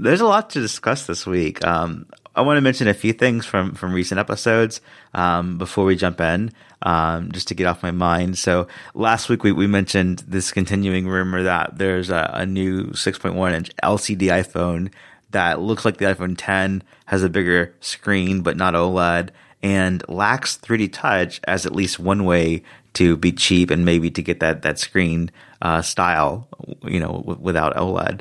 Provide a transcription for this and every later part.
there's a lot to discuss this week. I want to mention a few things from recent episodes before we jump in, just to get off my mind. So last week we mentioned this continuing rumor that there's a new 6.1-inch LCD iPhone that looks like the iPhone 10, has a bigger screen but not OLED, and lacks 3D Touch as at least one way to be cheap and maybe to get that screen style, without OLED.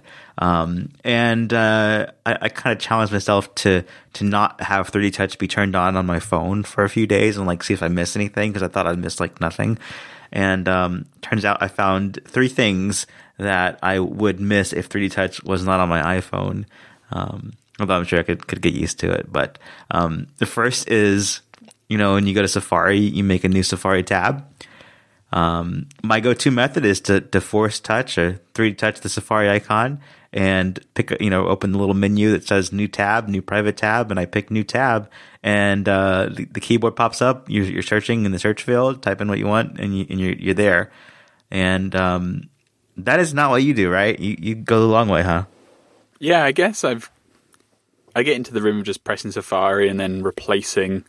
I kind of challenged myself to not have 3D Touch be turned on my phone for a few days and see if I missed anything, because I thought I'd miss nothing. And turns out I found 3 things that I would miss if 3D Touch was not on my iPhone. Although I'm sure I could get used to it. But the first is, when you go to Safari, you make a new Safari tab. My go-to method is to force touch or 3D touch the Safari icon and open the little menu that says new tab, new private tab, and I pick new tab, and the keyboard pops up. You're searching in the search field, type in what you want, and you're there. And that is not what you do, right? You go the long way, huh? Yeah, I guess I get into the room of just pressing Safari and then replacing.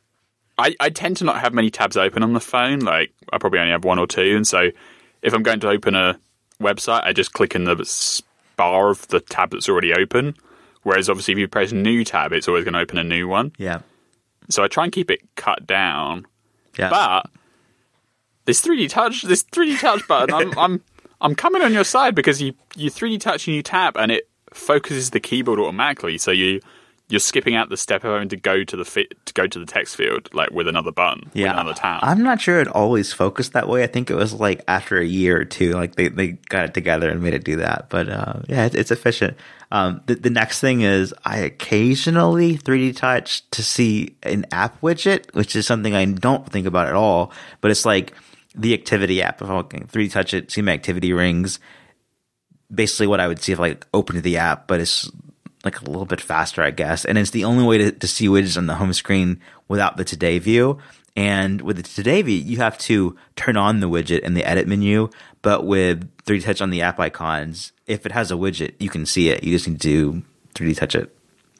I tend to not have many tabs open on the phone. I probably only have 1 or 2, and so if I'm going to open a website, I just click in the bar of the tab that's already open. Whereas obviously if you press new tab, it's always going to open a new one. Yeah. So I try and keep it cut down. Yeah. But this 3D touch button, I'm coming on your side, because you 3D touch and you tap and it focuses the keyboard automatically. So you're skipping out the step of having to go to the text field with another button, with another tab. I'm not sure it always focused that way. I think it was after a year or two, they got it together and made it do that. But it's efficient. The next thing is I occasionally 3D touch to see an app widget, which is something I don't think about at all. But it's the activity app. If I can 3D touch it, see my activity rings. Basically what I would see if I opened the app, but it's a little bit faster, I guess. And it's the only way to see widgets on the home screen without the Today view. And with the Today view, you have to turn on the widget in the edit menu. But with 3D touch on the app icons, if it has a widget, you can see it. You just need to 3D touch it.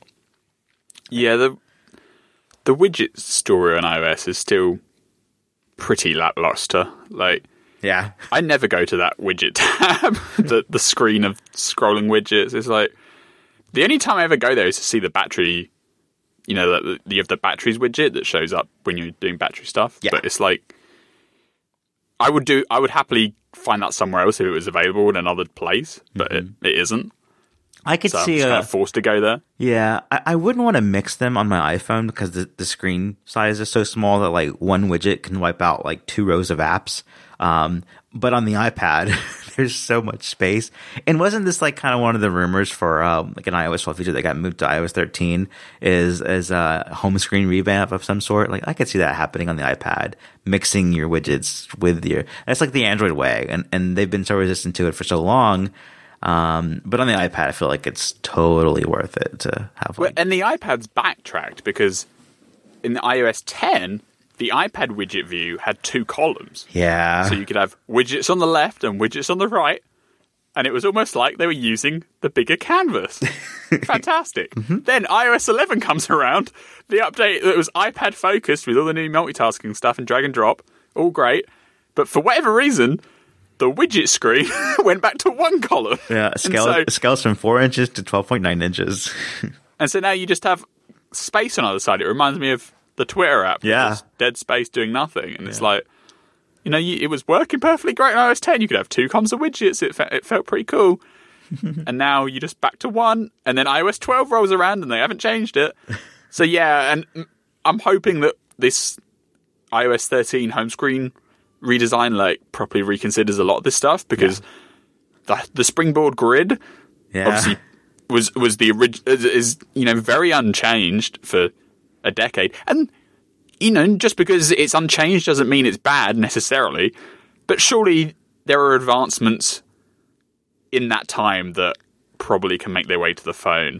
Yeah, the widget story on iOS is still pretty lackluster. Yeah, I never go to that widget tab, the screen of scrolling widgets. It's the only time I ever go there is to see the battery. You have the batteries widget that shows up when you're doing battery stuff. Yeah. But it's I would happily find that somewhere else if it was available in another place, but it isn't. I could so see. I'm just kind of forced to go there. Yeah, I wouldn't want to mix them on my iPhone because the screen size is so small that one widget can wipe out 2 rows of apps. But on the iPad, there's so much space. And wasn't this kind of one of the rumors for an iOS 12 feature that got moved to iOS 13 is a home screen revamp of some sort? I could see that happening on the iPad, mixing your widgets with that's the Android way, and they've been so resistant to it for so long. But on the iPad, I feel it's totally worth it to have. And the iPad's backtracked because in the iOS 10, the iPad widget view had 2 columns. Yeah. So you could have widgets on the left and widgets on the right. And it was almost like they were using the bigger canvas. Fantastic. Mm-hmm. Then iOS 11 comes around. The update that was iPad focused with all the new multitasking stuff and drag and drop. All great. But for whatever reason, the widget screen went back to 1 column. Yeah, scales from 4 inches to 12.9 inches. And so now you just have space on the other side. It reminds me of the Twitter app. Yeah. Just dead space doing nothing. And it's it was working perfectly great on iOS 10. You could have 2 columns of widgets. It felt pretty cool. And now you're just back to 1. And then iOS 12 rolls around and they haven't changed it. So yeah, and I'm hoping that this iOS 13 home screen redesign properly reconsiders a lot of this stuff, because the Springboard grid obviously was the original, is very unchanged for a decade. And just because it's unchanged doesn't mean it's bad necessarily, but surely there are advancements in that time that probably can make their way to the phone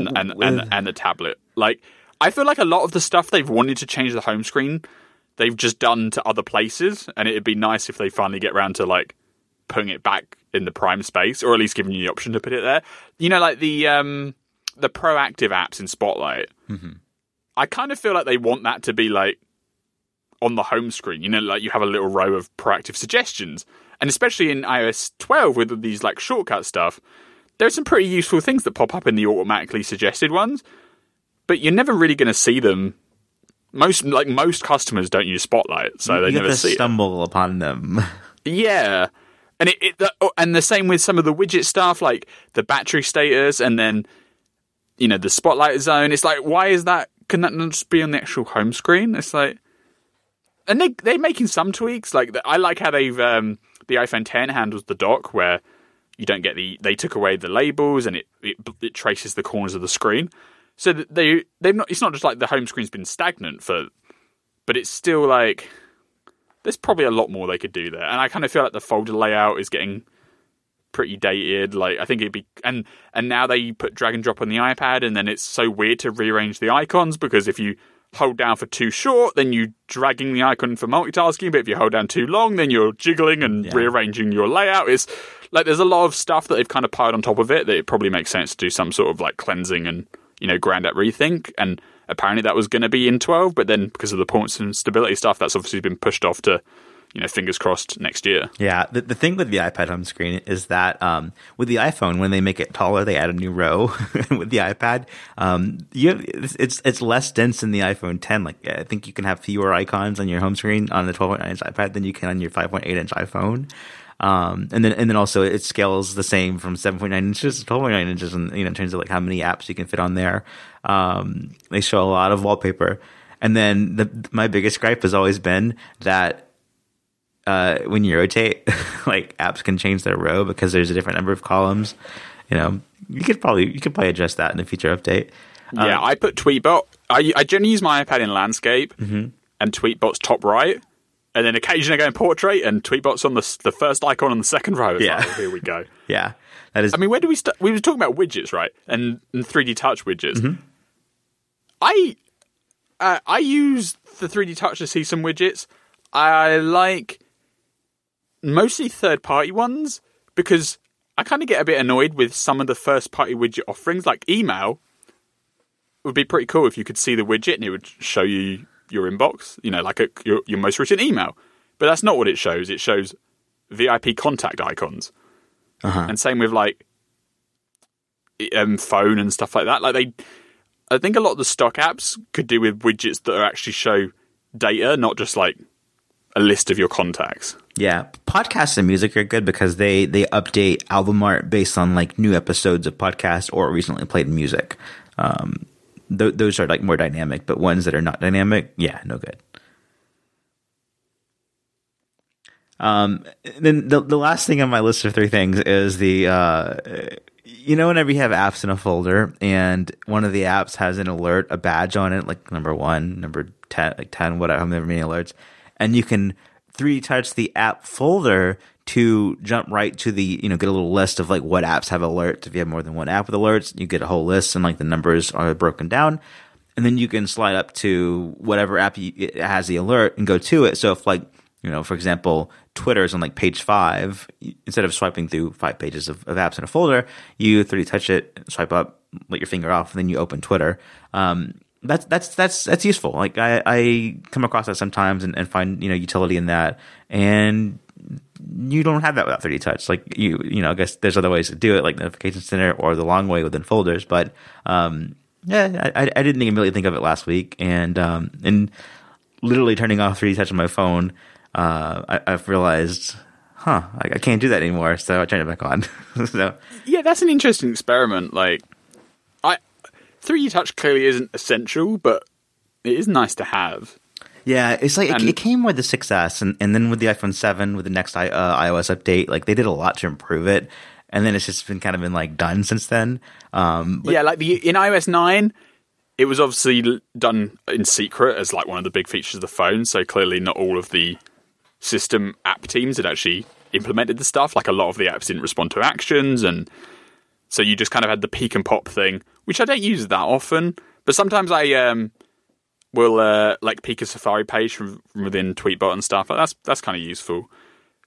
and the tablet. I feel a lot of the stuff they've wanted to change the home screen, they've just done to other places, and it'd be nice if they finally get around to putting it back in the prime space, or at least giving you the option to put it there. You know, like the proactive apps in Spotlight. Mm-hmm. I kind of feel like they want that to be like on the home screen. You know, like you have a little row of proactive suggestions, and especially in iOS 12 with these like shortcut stuff, there's some pretty useful things that pop up in the automatically suggested ones, but you're never really going to see them. Most customers don't use Spotlight, so they never see it. Stumble upon them. Yeah. And and the same with some of the widget stuff, like the battery status, and then, you know, the Spotlight zone. It's like, why is that? Can that not just be on the actual home screen? It's like, and they're making some tweaks. Like, I like how they've the iPhone 10 handles the dock, where you don't get they took away the labels, and it traces the corners of the screen. So they've not. It's not just like the home screen's been stagnant but it's still like. There's probably a lot more they could do there. And I kind of feel like the folder layout is getting pretty dated. Like, I think it'd be... And now they put drag and drop on the iPad, and then it's so weird to rearrange the icons, because if you hold down for too short, then you're dragging the icon for multitasking, but if you hold down too long, then you're jiggling and rearranging your layout. It's like there's a lot of stuff that they've kind of piled on top of it that it probably makes sense to do some sort of like cleansing and, you know, grand app rethink. And apparently that was going to be in 12, but then because of the performance and stability stuff, that's obviously been pushed off to, you know, fingers crossed next year. Yeah, the thing with the iPad home screen is that with the iPhone, when they make it taller, they add a new row. With the iPad, it's less dense than the iPhone 10. Like, I think you can have fewer icons on your home screen on the 12.9-inch iPad than you can on your 5.8-inch iPhone. And then also it scales the same from 7.9 inches to 12.9 inches, and in terms of like how many apps you can fit on there. They show a lot of wallpaper, and then my biggest gripe has always been that when you rotate, like apps can change their row because there's a different number of columns. You know, you could probably address that in the future update. Yeah, I put Tweetbot. I generally use my iPad in landscape, and Tweetbot's top right. And then occasionally I go in portrait, and Tweetbot's on the first icon on the second row. It's like, oh, here we go. Yeah, that is. I mean, where do we start? We were talking about widgets, right? And 3D Touch widgets. Mm-hmm. I use the 3D Touch to see some widgets. I like mostly third-party ones, because I kind of get a bit annoyed with some of the first-party widget offerings. Like email would be pretty cool if you could see the widget and it would show you your inbox, you know, like your most recent email. But that's not what it shows. It shows VIP contact icons. And same with like phone and stuff like that. Like I think a lot of the stock apps could do with widgets that actually show data, not just like a list of your contacts. Yeah, podcasts and music are good because they update album art based on like new episodes of podcasts or recently played music. Those are like more dynamic, but ones that are not dynamic, yeah, no good. Then the last thing on my list of 3 things is whenever you have apps in a folder and one of the apps has an alert, a badge on it, like number 1, number 10, like 10, whatever, however many alerts, and you can 3D touch the app folder to jump right to the, get a little list of like what apps have alerts. If you have more than one app with alerts, you get a whole list and like the numbers are broken down. And then you can slide up to whatever app it has the alert and go to it. So if like, for example, Twitter's on like page 5, instead of swiping through 5 pages of apps in a folder, you 3D touch it, swipe up, let your finger off, and then you open Twitter. That's useful. Like I come across that sometimes and find, utility in that. And you don't have that without 3D touch. Like I guess there's other ways to do it, like Notification Center or the long way within folders. But I didn't immediately think of it last week, and literally turning off 3D touch on my phone, I've realized, I can't do that anymore. So I turned it back on. So yeah, that's an interesting experiment. Like 3D touch clearly isn't essential, but it is nice to have. Yeah, it's like it came with the 6S, and then with the iPhone 7, with the next iOS update, like they did a lot to improve it, and then it's just been like done since then. Yeah, like in iOS 9, it was obviously done in secret as like one of the big features of the phone. So clearly, not all of the system app teams had actually implemented the stuff. Like a lot of the apps didn't respond to actions, and so you just kind of had the peek and pop thing, which I don't use that often, but sometimes I will like peek a Safari page from within Tweetbot and stuff. Like that's kind of useful.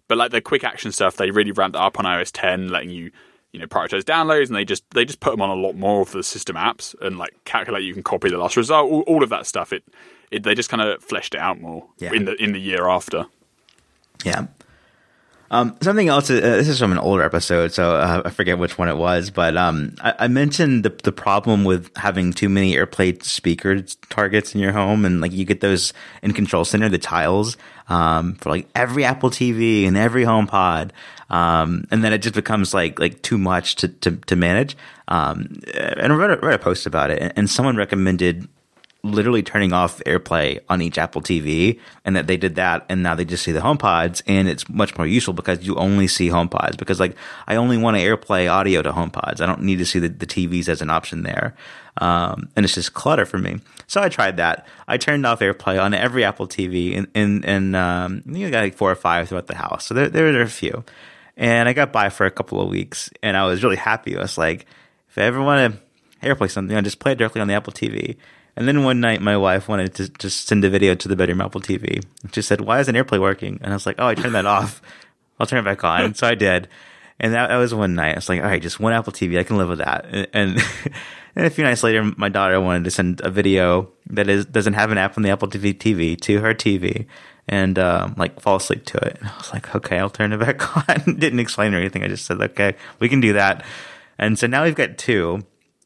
But like the quick action stuff, they really ramped up on iOS 10, letting you prioritize downloads, and they just put them on a lot more of the system apps and like calculate you can copy the last result, all of that stuff. They just kind of fleshed it out more in the year after. Yeah. Something else. This is from an older episode, so I forget which one it was. But I mentioned the problem with having too many AirPlay speaker targets in your home, and like you get those in Control Center, the tiles for like every Apple TV and every HomePod, and then it just becomes like too much to manage. And I read a post about it, and someone recommended literally turning off AirPlay on each Apple TV, and that they did that, and now they just see the HomePods, and it's much more useful because you only see HomePods. Because like I only want to AirPlay audio to HomePods. I don't need to see the TVs as an option there, and it's just clutter for me. So I tried that. I turned off AirPlay on every Apple TV, and you got like 4 or 5 throughout the house. So there are a few, and I got by for a couple of weeks, and I was really happy. I was like, if I ever want to AirPlay something, I'll just play it directly on the Apple TV. And then one night, my wife wanted to just send a video to the bedroom Apple TV. She said, "Why isn't AirPlay working?" And I was like, "Oh, I turned that off. I'll turn it back on." So I did. And that was one night. I was like, all right, just one Apple TV. I can live with that. And a few nights later, my daughter wanted to send a video that doesn't have an app on the Apple TV to her TV and like fall asleep to it. And I was like, okay, I'll turn it back on. Didn't explain or anything. I just said, okay, we can do that. And so now we've got 2.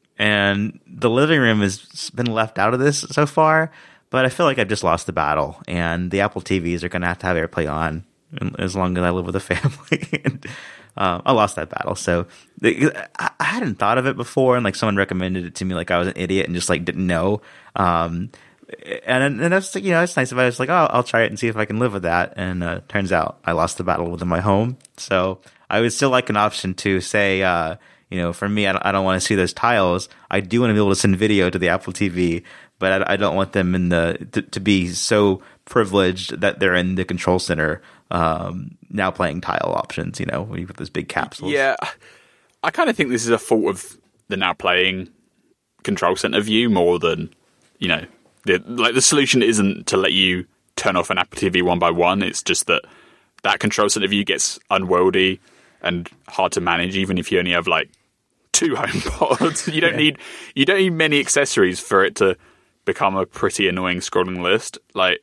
And the living room has been left out of this so far, but I feel like I've just lost the battle. And the Apple TVs are going to have AirPlay on as long as I live with a family. And, I lost that battle. So I hadn't thought of it before, and like someone recommended it to me, like I was an idiot and just like didn't know. And that's like, it's nice. If I was like, oh, I'll try it and see if I can live with that. And turns out I lost the battle within my home. So I would still like an option to say, for me, I don't want to see those tiles. I do want to be able to send video to the Apple TV, but I don't want them to be so privileged that they're in the Control Center now playing tile options. When you put those big capsules. Yeah, I kind of think this is a fault of the now playing Control Center view more than the solution isn't to let you turn off an Apple TV one by one. It's just that Control Center view gets unwieldy and hard to manage, even if you only have like 2 HomePods. You don't need many accessories for it to become a pretty annoying scrolling list. Like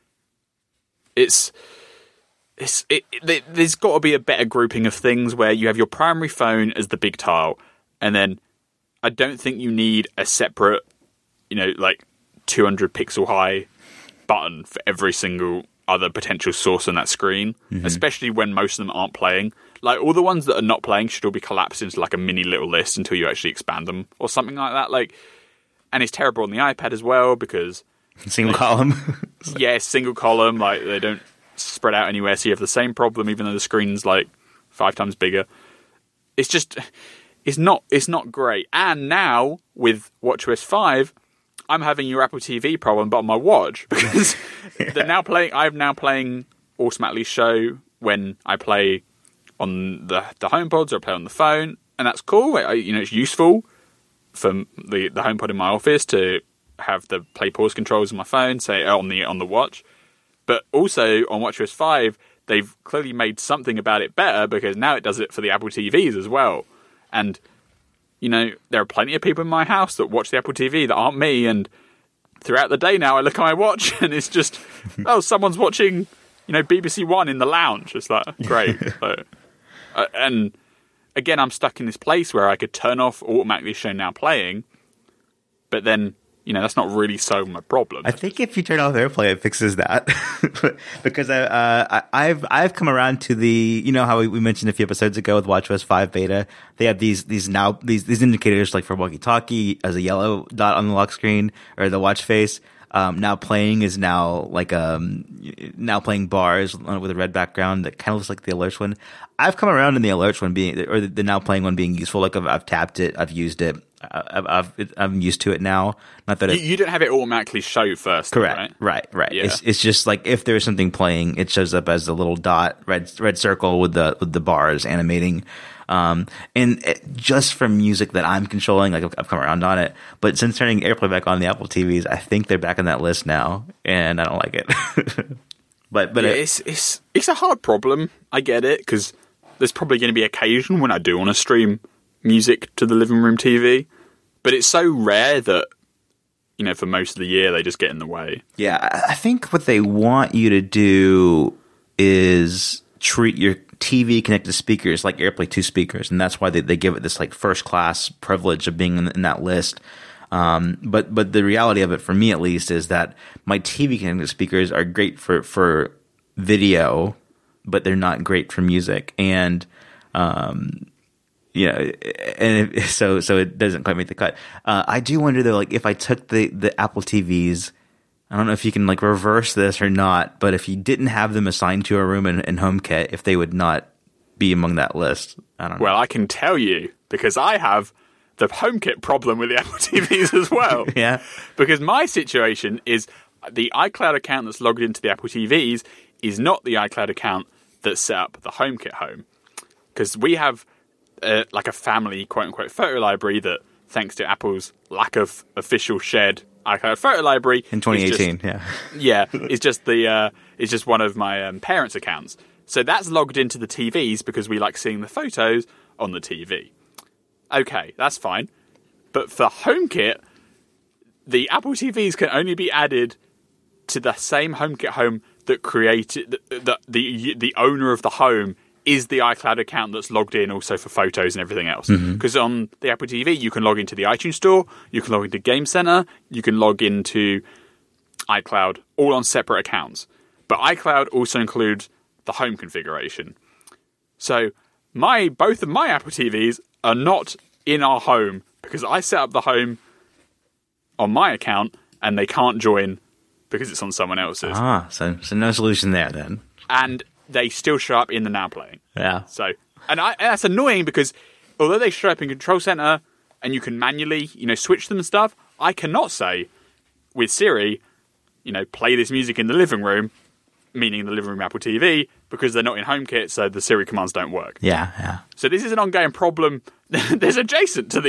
there's got to be a better grouping of things where you have your primary phone as the big tile, and then I don't think you need a separate, like 200 pixel high button for every single other potential source on that screen, especially when most of them aren't playing. Like all the ones that are not playing should all be collapsed into like a mini little list until you actually expand them or something like that. Like, and it's terrible on the iPad as well because single column. Yeah, single column. Like they don't spread out anywhere, so you have the same problem even though the screen's like 5 times bigger. It's not great. And now with WatchOS 5, I'm having your Apple TV problem, but on my watch because I'm now playing automatically show when I play on the HomePods or I play on the phone, and that's cool. It's useful for the HomePod in my office to have the play pause controls on my phone, say on the watch. But also on WatchOS 5, they've clearly made something about it better because now it does it for the Apple TVs as well. And there are plenty of people in my house that watch the Apple TV that aren't me, and throughout the day now I look at my watch and it's just, someone's watching, BBC One in the lounge. It's like, great. And again, I'm stuck in this place where I could turn off automatically show now playing, but then, that's not really solving my problem. I think if you turn off AirPlay, it fixes that. Because I've come around to the, how we mentioned a few episodes ago with WatchOS 5 beta, they have these indicators like for walkie-talkie as a yellow dot on the lock screen or the watch face. Now playing is now like now playing bars with a red background that kind of looks like the alerts one. I've come around in the alerts one being, or the now playing one being useful. Like I've tapped it, I've used it, I'm used to it now. Not that you don't have it automatically show first. Correct. Right. Yeah. It's just like if there's something playing, it shows up as a little dot, red circle with the bars animating. Just for music that I'm controlling, like I've come around on it. But since turning AirPlay back on the Apple TVs, I think they're back on that list now, and I don't like it. But Yeah, it's a hard problem. I get it, because there's probably going to be occasion when I do want to stream music to the living room TV, but it's so rare that, for most of the year they just get in the way. Yeah, I think what they want you to do is treat your TV connected speakers like AirPlay 2 speakers, and that's why they give it this like first class privilege of being in that list. But the reality of it, for me at least, is that my TV connected speakers are great for video, but they're not great for music, and so it doesn't quite make the cut. I do wonder though, like if I took the Apple TVs, I don't know if you can like reverse this or not, but if you didn't have them assigned to a room in HomeKit, if they would not be among that list. I don't know. Well, I can tell you, because I have the HomeKit problem with the Apple TVs as well. Yeah. Because my situation is the iCloud account that's logged into the Apple TVs is not the iCloud account that set up the HomeKit home. Because we have like a family quote-unquote photo library that, thanks to Apple's lack of official shared iCloud photo library in 2018, it's just one of my parents' accounts. So that's logged into the TVs because we like seeing the photos on the TV. Okay, that's fine. But for HomeKit, the Apple TVs can only be added to the same HomeKit home that created the owner of the home is the iCloud account that's logged in also for photos and everything else. Because on the Apple TV, you can log into the iTunes Store, you can log into Game Center, you can log into iCloud, all on separate accounts. But iCloud also includes the home configuration. So both of my Apple TVs are not in our home because I set up the home on my account and they can't join because it's on someone else's. So no solution there then. And they still show up in the Now Playing. Yeah. So, and that's annoying because although they show up in Control Center and you can manually, switch them and stuff, I cannot say with Siri, play this music in the living room, meaning the living room Apple TV, because they're not in HomeKit, so the Siri commands don't work. Yeah. So this is an ongoing problem. There's adjacent to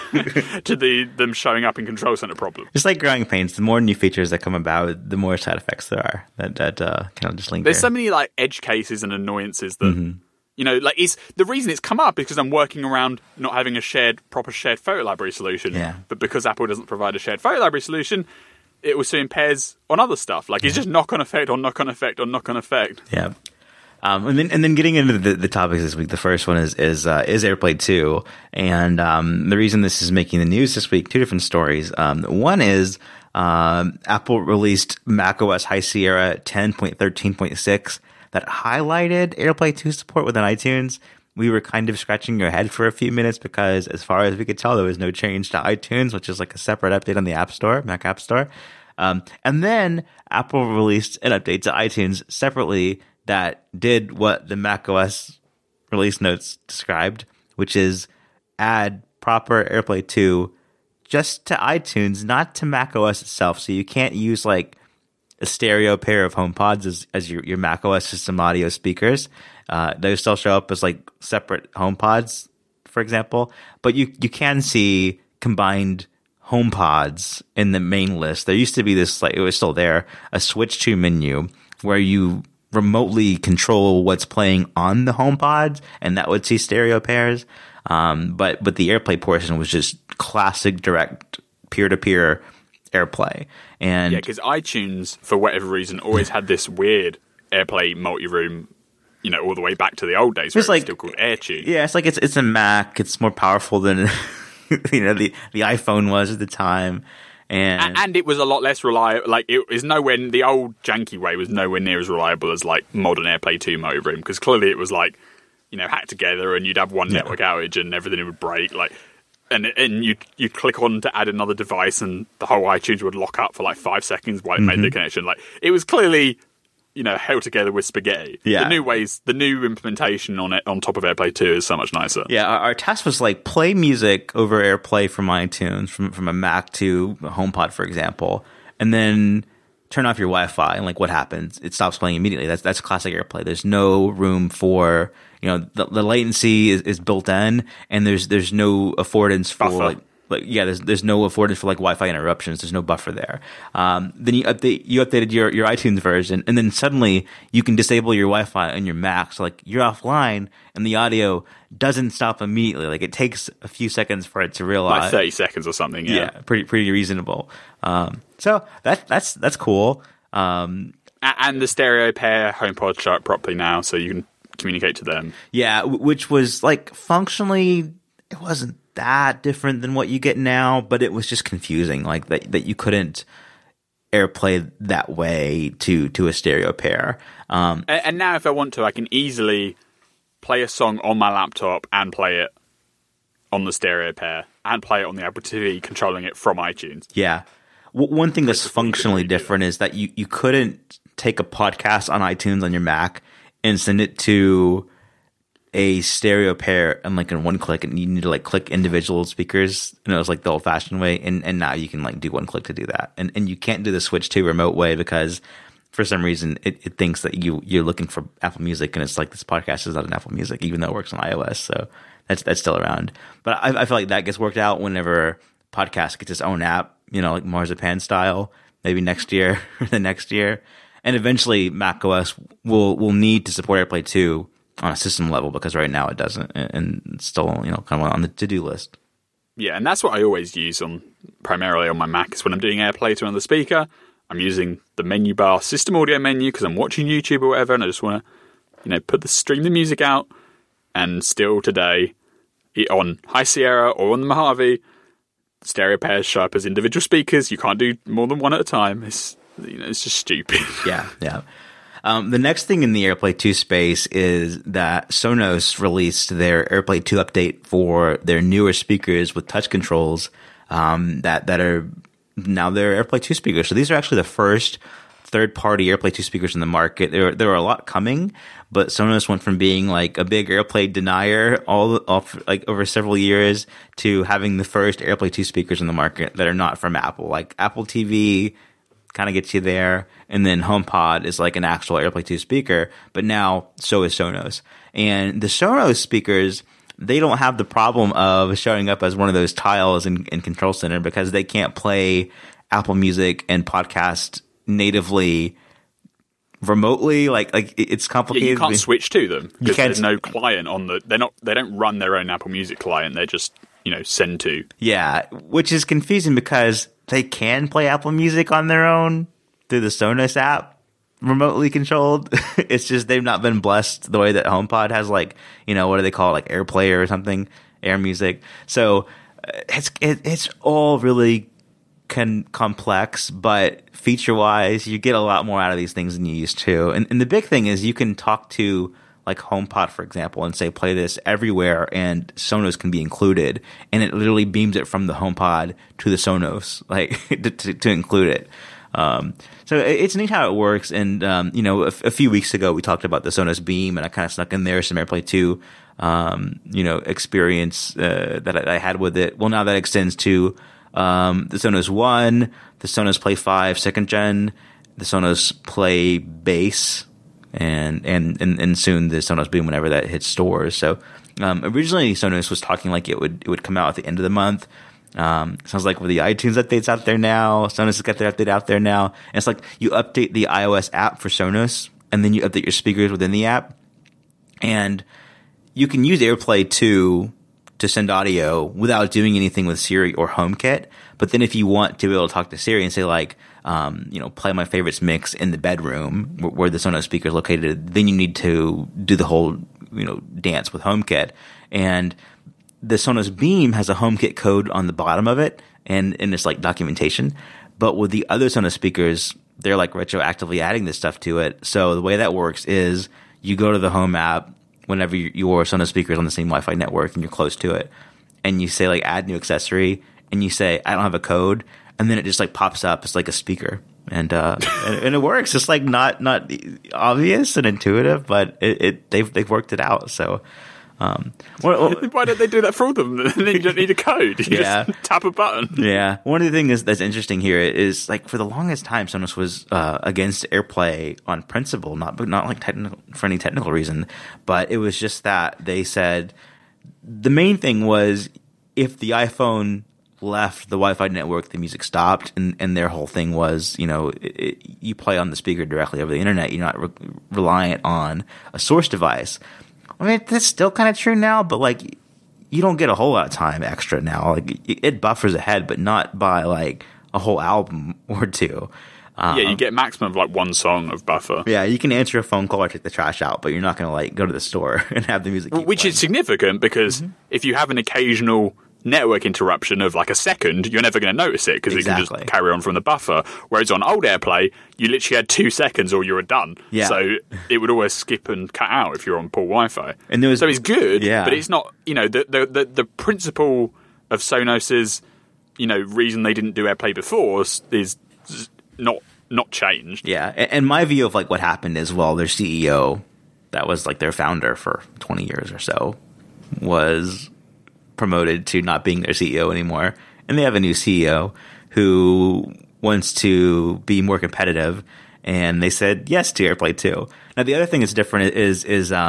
them showing up in Control Center problem. Just like growing pains, the more new features that come about, the more side effects there are that kind of just linger. There's so many like edge cases and annoyances that it's the reason it's come up is because I'm working around not having a proper shared photo library solution. Yeah. But because Apple doesn't provide a shared photo library solution, it also impairs on other stuff. Like it's just knock-on effect on knock-on effect on knock-on effect. Yeah. And then getting into the topics this week, the first one is AirPlay 2, and the reason this is making the news this week, two different stories. One is Apple released macOS High Sierra 10.13.6 that highlighted AirPlay 2 support within iTunes. We were kind of scratching our head for a few minutes because, as far as we could tell, there was no change to iTunes, which is like a separate update on the App Store, Mac App Store. And then Apple released an update to iTunes separately that did what the macOS release notes described, which is add proper AirPlay 2 just to iTunes, not to macOS itself. So you can't use like a stereo pair of HomePods as your macOS system audio speakers. They still show up as like separate HomePods, for example, but you can see combined HomePods in the main list. There used to be this, like, it was still there, a switch to menu where you remotely control what's playing on the HomePods, and that would see stereo pairs. But the AirPlay portion was just classic direct peer-to-peer AirPlay. And yeah, because iTunes, for whatever reason, always had this weird AirPlay multi-room, all the way back to the old days where it was still called AirTune. Yeah, it's like it's a Mac. It's more powerful than the iPhone was at the time. And it was a lot less reliable. Like, it is nowhere, the old janky way was nowhere near as reliable as like modern AirPlay 2 multi-room, because clearly it was like, hacked together and you'd have one network outage and everything would break. Like, and you'd click on to add another device and the whole iTunes would lock up for like 5 seconds while it made the connection. Like, it was clearly, held together with spaghetti. Yeah. The new implementation on it on top of AirPlay 2 is so much nicer. Yeah, our test was like play music over AirPlay from iTunes, from a Mac to a HomePod, for example, and then turn off your Wi-Fi, and like what happens? It stops playing immediately. That's classic AirPlay. There's no room for, the latency is built in, and there's no affordance for buffer. like there's no affordance for like Wi-Fi interruptions. There's no buffer there. Then you updated your iTunes version, and then suddenly you can disable your Wi-Fi on your Mac. So like you're offline, and the audio doesn't stop immediately. Like it takes a few seconds for it to realize, like 30 seconds or something. Yeah, pretty reasonable. So that's cool. And the stereo pair HomePod show up properly now, so you can communicate to them. Yeah, which was like functionally, it wasn't that different than what you get now, but it was just confusing, like that you couldn't AirPlay that way to a stereo pair. And now if I want to, I can easily play a song on my laptop and play it on the stereo pair and play it on the Apple TV, controlling it from iTunes. Yeah. One thing that's functionally different is that you couldn't take a podcast on iTunes on your Mac and send it to a stereo pair and like in one click, and you need to like click individual speakers, and it was like the old fashioned way, and now you can like do one click to do that, and you can't do the switch to remote way because for some reason it thinks that you're looking for Apple Music, and it's like this podcast is not an Apple Music even though it works on iOS, so that's still around. But I feel like that gets worked out whenever podcast gets its own app, like Marzipan style, maybe next year or the next year. And eventually macOS will need to support AirPlay 2 on a system level, because right now it doesn't, and it's still, kind of on the to-do list. Yeah, and that's what I always use primarily on my Mac, is when I'm doing AirPlay to another speaker, I'm using the menu bar system audio menu because I'm watching YouTube or whatever, and I just want to, stream the music out. And still today, on High Sierra or on the Mojave, stereo pairs show up as individual speakers. You can't do more than one at a time. It's just stupid. Yeah. The next thing in the AirPlay 2 space is that Sonos released their AirPlay 2 update for their newer speakers with touch controls that are now their AirPlay 2 speakers. So these are actually the first third-party AirPlay 2 speakers in the market. There were a lot coming, but Sonos went from being like a big AirPlay denier like over several years to having the first AirPlay 2 speakers in the market that are not from Apple. Like Apple TV kind of gets you there, and then HomePod is like an actual AirPlay 2 speaker, but now so is Sonos. And the Sonos speakers, they don't have the problem of showing up as one of those tiles in Control Center, because they can't play Apple Music and podcast natively remotely. Like it's complicated. Yeah, you can't switch to them because there's no client on the. They don't run their own Apple Music client. They're just send to. Yeah, which is confusing because they can play Apple Music on their own through the Sonos app, remotely controlled. It's just they've not been blessed the way that HomePod has, like, what do they call it, like AirPlay or something, Air Music. So it's all really complex, but feature wise, you get a lot more out of these things than you used to. And the big thing is you can talk to like HomePod, for example, and say play this everywhere, and Sonos can be included, and it literally beams it from the HomePod to the Sonos, like to include it. So it's neat how it works. And a few weeks ago we talked about the Sonos Beam, and I kind of snuck in there some AirPlay 2 experience that I had with it. Well, now that extends to the Sonos One, the Sonos Play 5 2nd Gen, the Sonos Play Bass, and soon the Sonos Beam whenever that hits stores. So originally Sonos was talking like it would come out at the end of the month. Sounds like with the iTunes updates out there now, Sonos has got their update out there now. And it's like you update the iOS app for Sonos, and then you update your speakers within the app. And you can use AirPlay 2 to send audio without doing anything with Siri or HomeKit. But then if you want to be able to talk to Siri and say like, play my favorites mix in the bedroom where the Sonos speaker is located, then you need to do the whole, dance with HomeKit. And the Sonos Beam has a HomeKit code on the bottom of it, and it's like documentation. But with the other Sonos speakers, they're like retroactively adding this stuff to it. So the way that works is you go to the Home app whenever your Sonos speaker is on the same Wi-Fi network and you're close to it, and you say like add new accessory, and you say I don't have a code, and then it just like pops up. It's like a speaker, and and it works. It's like not obvious and intuitive, but they've worked it out. So. Why don't they do that for all them? Then you don't need a code. You just tap a button. Yeah. One of the things that's interesting here is like for the longest time, Sonos was against AirPlay on principle, not like for any technical reason, but it was just that they said the main thing was if the iPhone left the Wi-Fi network, the music stopped, and their whole thing was, you play on the speaker directly over the internet. You're not reliant on a source device. I mean, that's still kind of true now, but like, you don't get a whole lot of time extra now. Like, it buffers ahead, but not by like a whole album or two. You get maximum of like one song of buffer. Yeah, you can answer a phone call or take the trash out, but you're not going to like go to the store and have the music. Which is significant because if you have an occasional network interruption of like a second, you're never going to notice it because it can just carry on from the buffer. Whereas on old AirPlay, you literally had 2 seconds or you were done. Yeah. So it would always skip and cut out if you're on poor Wi-Fi. And so it's good, but it's not, the principle of Sonos's, reason they didn't do AirPlay before is not changed. Yeah, and my view of like what happened is, well, their CEO, that was like their founder for 20 years or so, was promoted to not being their CEO anymore, and they have a new CEO who wants to be more competitive, and they said yes to AirPlay 2. Now the other thing that's different is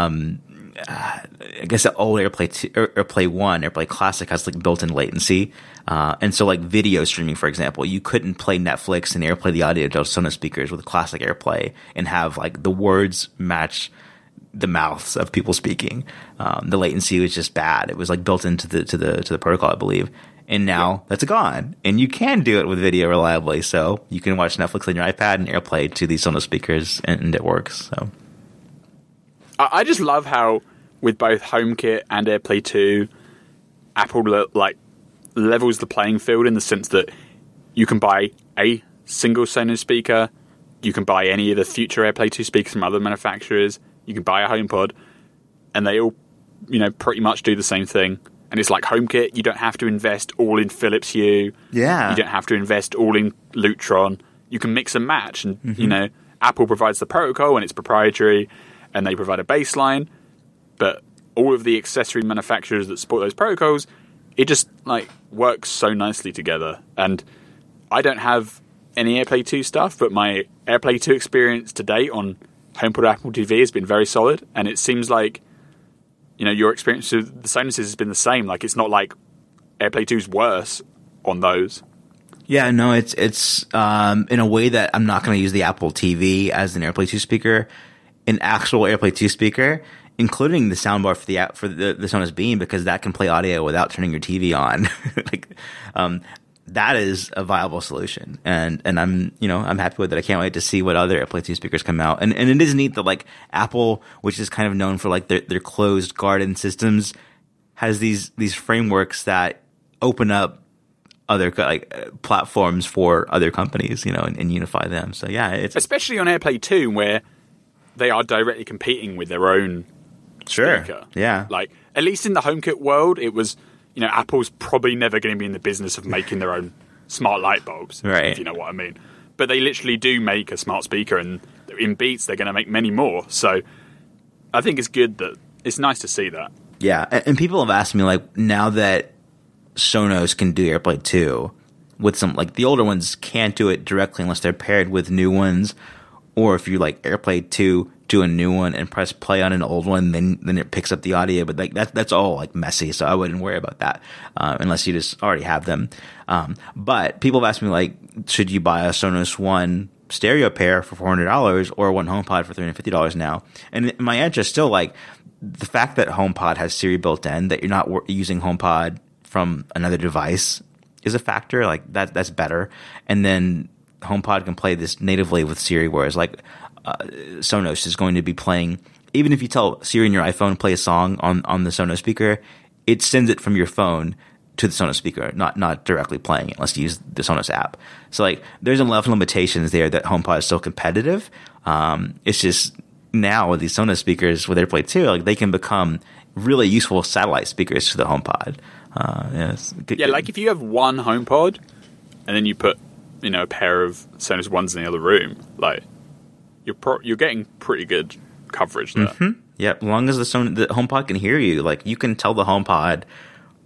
I guess the old AirPlay 1, AirPlay Classic has like built-in latency. And so like video streaming, for example, you couldn't play Netflix and AirPlay the audio to Sonos speakers with Classic AirPlay and have like the words match the mouths of people speaking. The latency was just bad. It was like built into the protocol, I believe. And now that's gone. And you can do it with video reliably. So you can watch Netflix on your iPad and AirPlay to these Sonos speakers and it works. So I just love how with both HomeKit and AirPlay 2, Apple levels the playing field in the sense that you can buy a single Sonos speaker, you can buy any of the future AirPlay 2 speakers from other manufacturers, you can buy a HomePod, and they all, pretty much do the same thing. And it's like HomeKit, you don't have to invest all in Philips Hue. Yeah. You don't have to invest all in Lutron. You can mix and match. And, Apple provides the protocol and it's proprietary, and they provide a baseline. But all of the accessory manufacturers that support those protocols, it just works so nicely together. And I don't have any AirPlay 2 stuff, but my AirPlay 2 experience to date on HomePod Apple TV has been very solid. And it seems like, your experience with the Sonos has been the same. Like, it's not like AirPlay 2's worse on those. Yeah, no, it's in a way that I'm not going to use the Apple TV as an AirPlay 2 speaker, an actual AirPlay 2 speaker, including the soundbar for the Sonos Beam, because that can play audio without turning your TV on. That is a viable solution, and I'm happy with it. I can't wait to see what other AirPlay 2 speakers come out. And it is neat that Apple, which is kind of known for their closed garden systems, has these frameworks that open up other platforms for other companies, and unify them. So yeah, it's especially on AirPlay 2 where they are directly competing with their own speaker. Yeah. At least in the HomeKit world, it was, Apple's probably never going to be in the business of making their own smart light bulbs, right? If you know what I mean. But they literally do make a smart speaker, and in Beats, they're going to make many more. So I think it's good that it's nice to see that. Yeah. And people have asked me, now that Sonos can do AirPlay 2 with some, the older ones can't do it directly unless they're paired with new ones, or if you AirPlay 2 to a new one and press play on an old one, then it picks up the audio. But that's all messy, so I wouldn't worry about that unless you just already have them. But people have asked me should you buy a Sonos One stereo pair for $400 or one HomePod for $350 now? And my answer is still the fact that HomePod has Siri built in, that you're not using HomePod from another device is a factor. That's better. And then HomePod can play this natively with Siri, whereas Sonos is going to be playing, even if you tell Siri in your iPhone play a song on the Sonos speaker, it sends it from your phone to the Sonos speaker, not directly playing it unless you use the Sonos app. So there's enough limitations there that HomePod is still competitive. It's just now with these Sonos speakers with AirPlay 2, they can become really useful satellite speakers to the HomePod. If you have one HomePod and then you put a pair of Sonos Ones in the other room, you're getting pretty good coverage there. Mm-hmm. Yeah, as long as the HomePod can hear you, you can tell the HomePod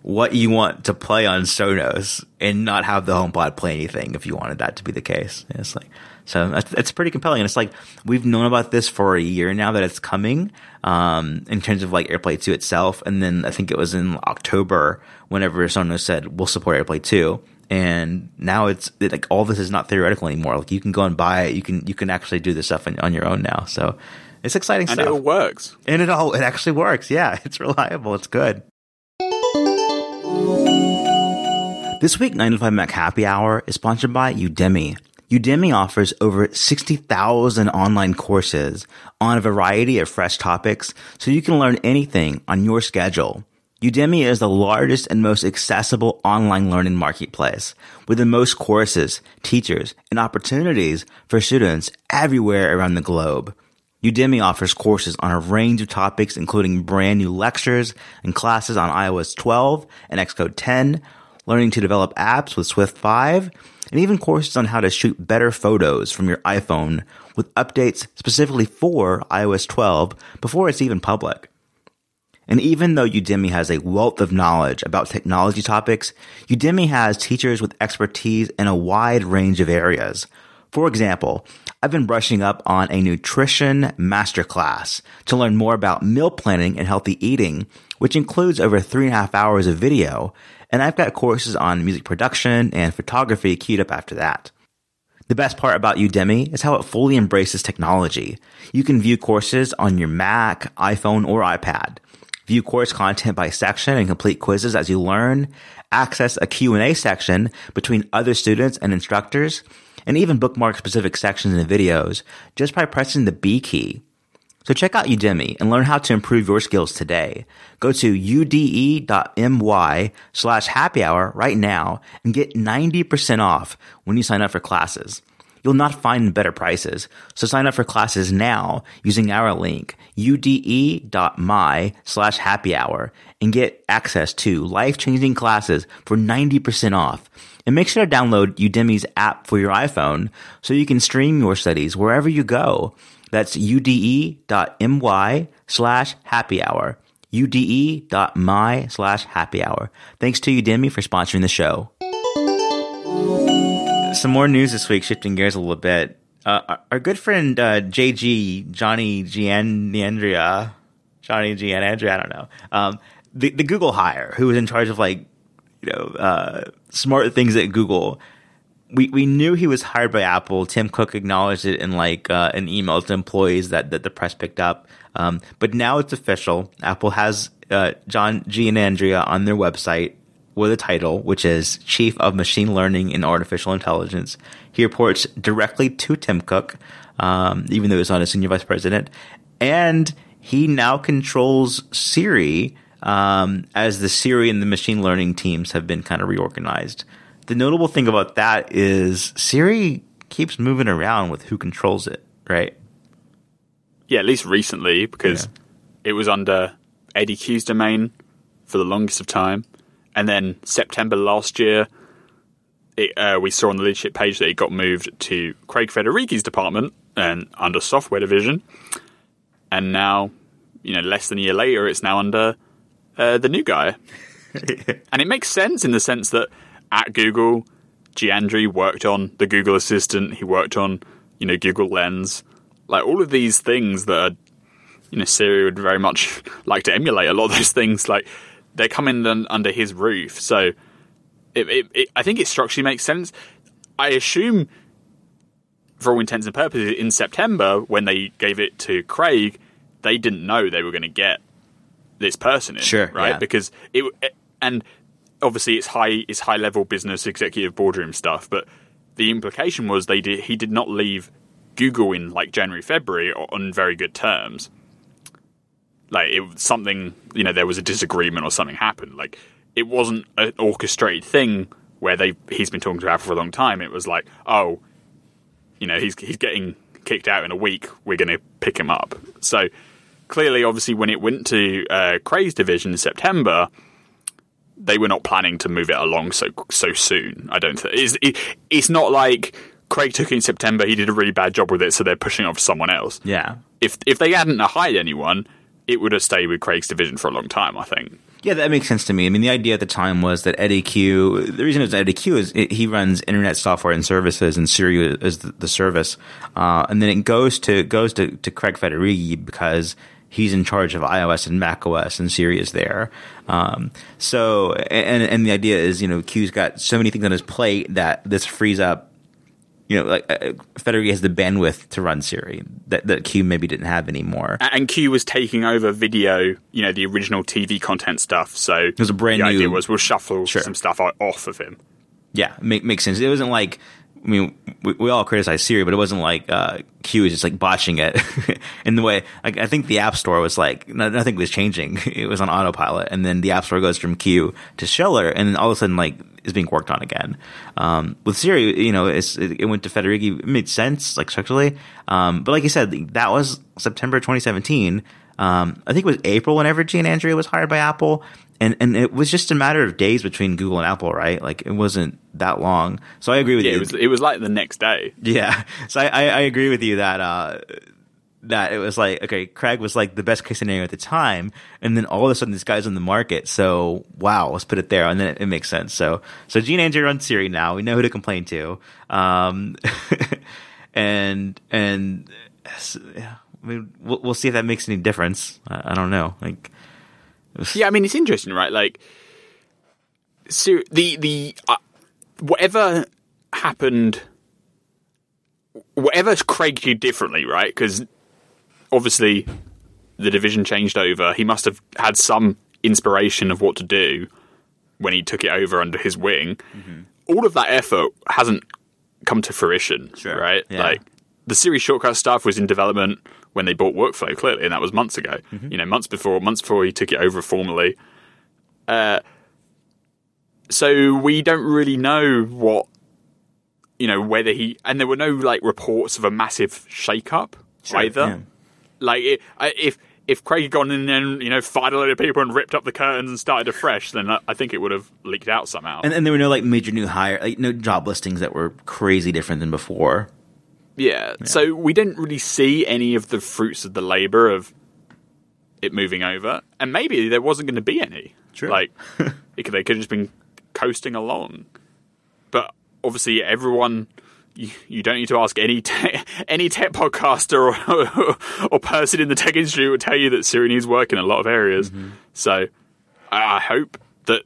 what you want to play on Sonos and not have the HomePod play anything if you wanted that to be the case. It's like, so it's pretty compelling. And it's like, we've known about this for a year now that it's coming, in terms of like AirPlay 2 itself. And then I think it was in October whenever Sonos said, we'll support AirPlay 2. And now it's like, all this is not theoretical anymore. Like, you can go and buy it. You can actually do this stuff on your own now. So it's exciting stuff. And it all works. And it actually works. Yeah. It's reliable. It's good. This week, 9 to 5 Mac Happy Hour is sponsored by Udemy. Udemy offers over 60,000 online courses on a variety of fresh topics, so you can learn anything on your schedule. Udemy is the largest and most accessible online learning marketplace, with the most courses, teachers, and opportunities for students everywhere around the globe. Udemy offers courses on a range of topics, including brand new lectures and classes on iOS 12 and Xcode 10, learning to develop apps with Swift 5, and even courses on how to shoot better photos from your iPhone with updates specifically for iOS 12 before it's even public. And even though Udemy has a wealth of knowledge about technology topics, Udemy has teachers with expertise in a wide range of areas. For example, I've been brushing up on a nutrition masterclass to learn more about meal planning and healthy eating, which includes over 3.5 hours of video, and I've got courses on music production and photography queued up after that. The best part about Udemy is how it fully embraces technology. You can view courses on your Mac, iPhone, or iPad. View course content by section and complete quizzes as you learn, access a Q&A section between other students and instructors, and even bookmark specific sections in the videos just by pressing the B key. So check out Udemy and learn how to improve your skills today. Go to ude.my/happy hour right now and get 90% off when you sign up for classes. You'll not find better prices, so sign up for classes now using our link, ude.my/happy hour, and get access to life-changing classes for 90% off. And make sure to download Udemy's app for your iPhone so you can stream your studies wherever you go. That's ude.my/happy hour. ude.my/happy hour. Thanks to Udemy for sponsoring the show. Some more news this week, shifting gears a little bit. Our good friend Johnny Giannandrea, I don't know, the Google hire, who was in charge of smart things at Google. We knew he was hired by Apple. Tim Cook acknowledged it in an email to employees that the press picked up. But now it's official. Apple has John Giannandrea on their website with a title, which is Chief of Machine Learning and Artificial Intelligence. He reports directly to Tim Cook, even though he's not a senior vice president. And he now controls Siri, as the Siri and the machine learning teams have been kind of reorganized. The notable thing about that is Siri keeps moving around with who controls it, right? Yeah, at least recently, because it was under Eddie Q's domain for the longest of time. And then September last year, we saw on the leadership page that it got moved to Craig Federighi's department and under software division. And now, less than a year later, it's now under the new guy. And it makes sense in the sense that at Google, Giannandrea worked on the Google Assistant. He worked on, Google Lens. Like all of these things that are, Siri would very much like to emulate a lot of those things. Like they're coming under his roof. So I think it structurally makes sense. I assume, for all intents and purposes, in September, when they gave it to Craig, they didn't know they were going to get this person in. Sure, right? Yeah. Because and obviously it's high level business executive boardroom stuff, but the implication was he did not leave Google in January, February on very good terms. It was something, there was a disagreement or something happened. It wasn't an orchestrated thing where he's been talking to Apple for a long time. It was he's getting kicked out in a week. We're going to pick him up. So clearly, obviously, when it went to Craig's division in September, they were not planning to move it along so soon. I don't think it's not like Craig took it in September. He did a really bad job with it, so they're pushing it off to someone else. Yeah. If they hadn't hired anyone, it would have stayed with Craig's division for a long time, I think. Yeah, that makes sense to me. I mean, the idea at the time was that Eddy Cue, the reason it's Eddy Cue is he runs internet software and services, and Siri is the service. And then it goes to Craig Federighi because he's in charge of iOS and macOS, and Siri is there. So, and the idea is, Cue's got so many things on his plate that this frees up. Federighi has the bandwidth to run Siri that Cue maybe didn't have anymore. And Cue was taking over video, the original TV content stuff. So it was a brand new. The idea was we'll shuffle some stuff off of him. Yeah, makes sense. It wasn't like, I mean, we all criticize Siri, but it wasn't like Cue was just like botching it in the way. Like, I think the App Store was like nothing was changing. It was on autopilot, and then the App Store goes from Cue to Schiller, and then all of a sudden like is being worked on again. With Siri, it went to Federighi. It made sense like structurally, but like you said, that was September 2017. I think it was April whenever Gene Andrea was hired by Apple. And it was just a matter of days between Google and Apple, right? Like, it wasn't that long. So I agree with you. It was like the next day. Yeah. So I agree with you that that it was like, okay, Craig was like the best case scenario at the time, and then all of a sudden this guy's on the market. So wow, let's put it there, and then it makes sense. So Gene Andrea runs Siri now. We know who to complain to. And yeah, I mean, we'll see if that makes any difference. I don't know. Like. Yeah, I mean, it's interesting, right? Like, so the whatever happened, whatever Craig did differently, right? Because obviously the division changed over. He must have had some inspiration of what to do when he took it over under his wing. Mm-hmm. All of that effort hasn't come to fruition, right? Yeah. Like, the Siri shortcut stuff was in development when they bought Workflow, clearly, and that was months ago. Mm-hmm. Months before he took it over formally. So we don't really know what, whether he, and there were no like reports of a massive shake-up either. Yeah. Like if Craig had gone in and fired a load of people and ripped up the curtains and started afresh, then I think it would have leaked out somehow. And there were no like major new hire, like no job listings that were crazy different than before. Yeah, so we didn't really see any of the fruits of the labor of it moving over, and maybe there wasn't going to be any. True. Like, they could have just been coasting along. But obviously, everyone, you don't need to ask any tech podcaster or person in the tech industry will tell you that Siri needs work in a lot of areas. Mm-hmm. So I hope that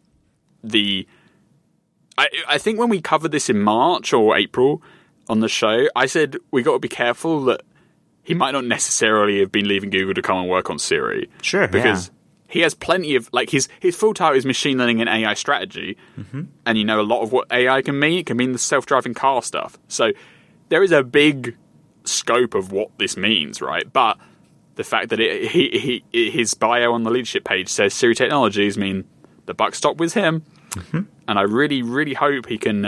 I think when we covered this in March or April on the show, I said we got to be careful that he might not necessarily have been leaving Google to come and work on Siri. Sure, because he has plenty of, like, his full title is machine learning and AI strategy, mm-hmm. and a lot of what AI can mean. It can mean the self-driving car stuff. So there is a big scope of what this means, right? But the fact that his bio on the leadership page says Siri Technologies mean the buck stopped with him, mm-hmm. and I really, really hope he can,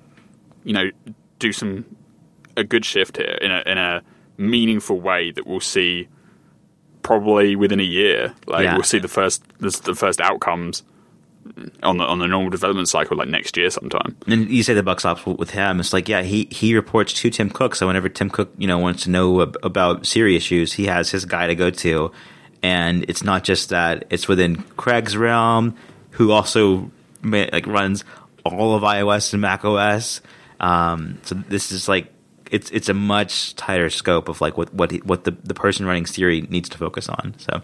do a good shift here in a meaningful way that we'll see probably within a year. We'll see the first outcomes on the normal development cycle like next year sometime. And you say the buck stops with him. It's like, yeah, he reports to Tim Cook. So whenever Tim Cook, wants to know about Siri issues, he has his guy to go to. And it's not just that; it's within Craig's realm, who also runs all of iOS and macOS. So this is like it's a much tighter scope of like what the person running Siri needs to focus on. So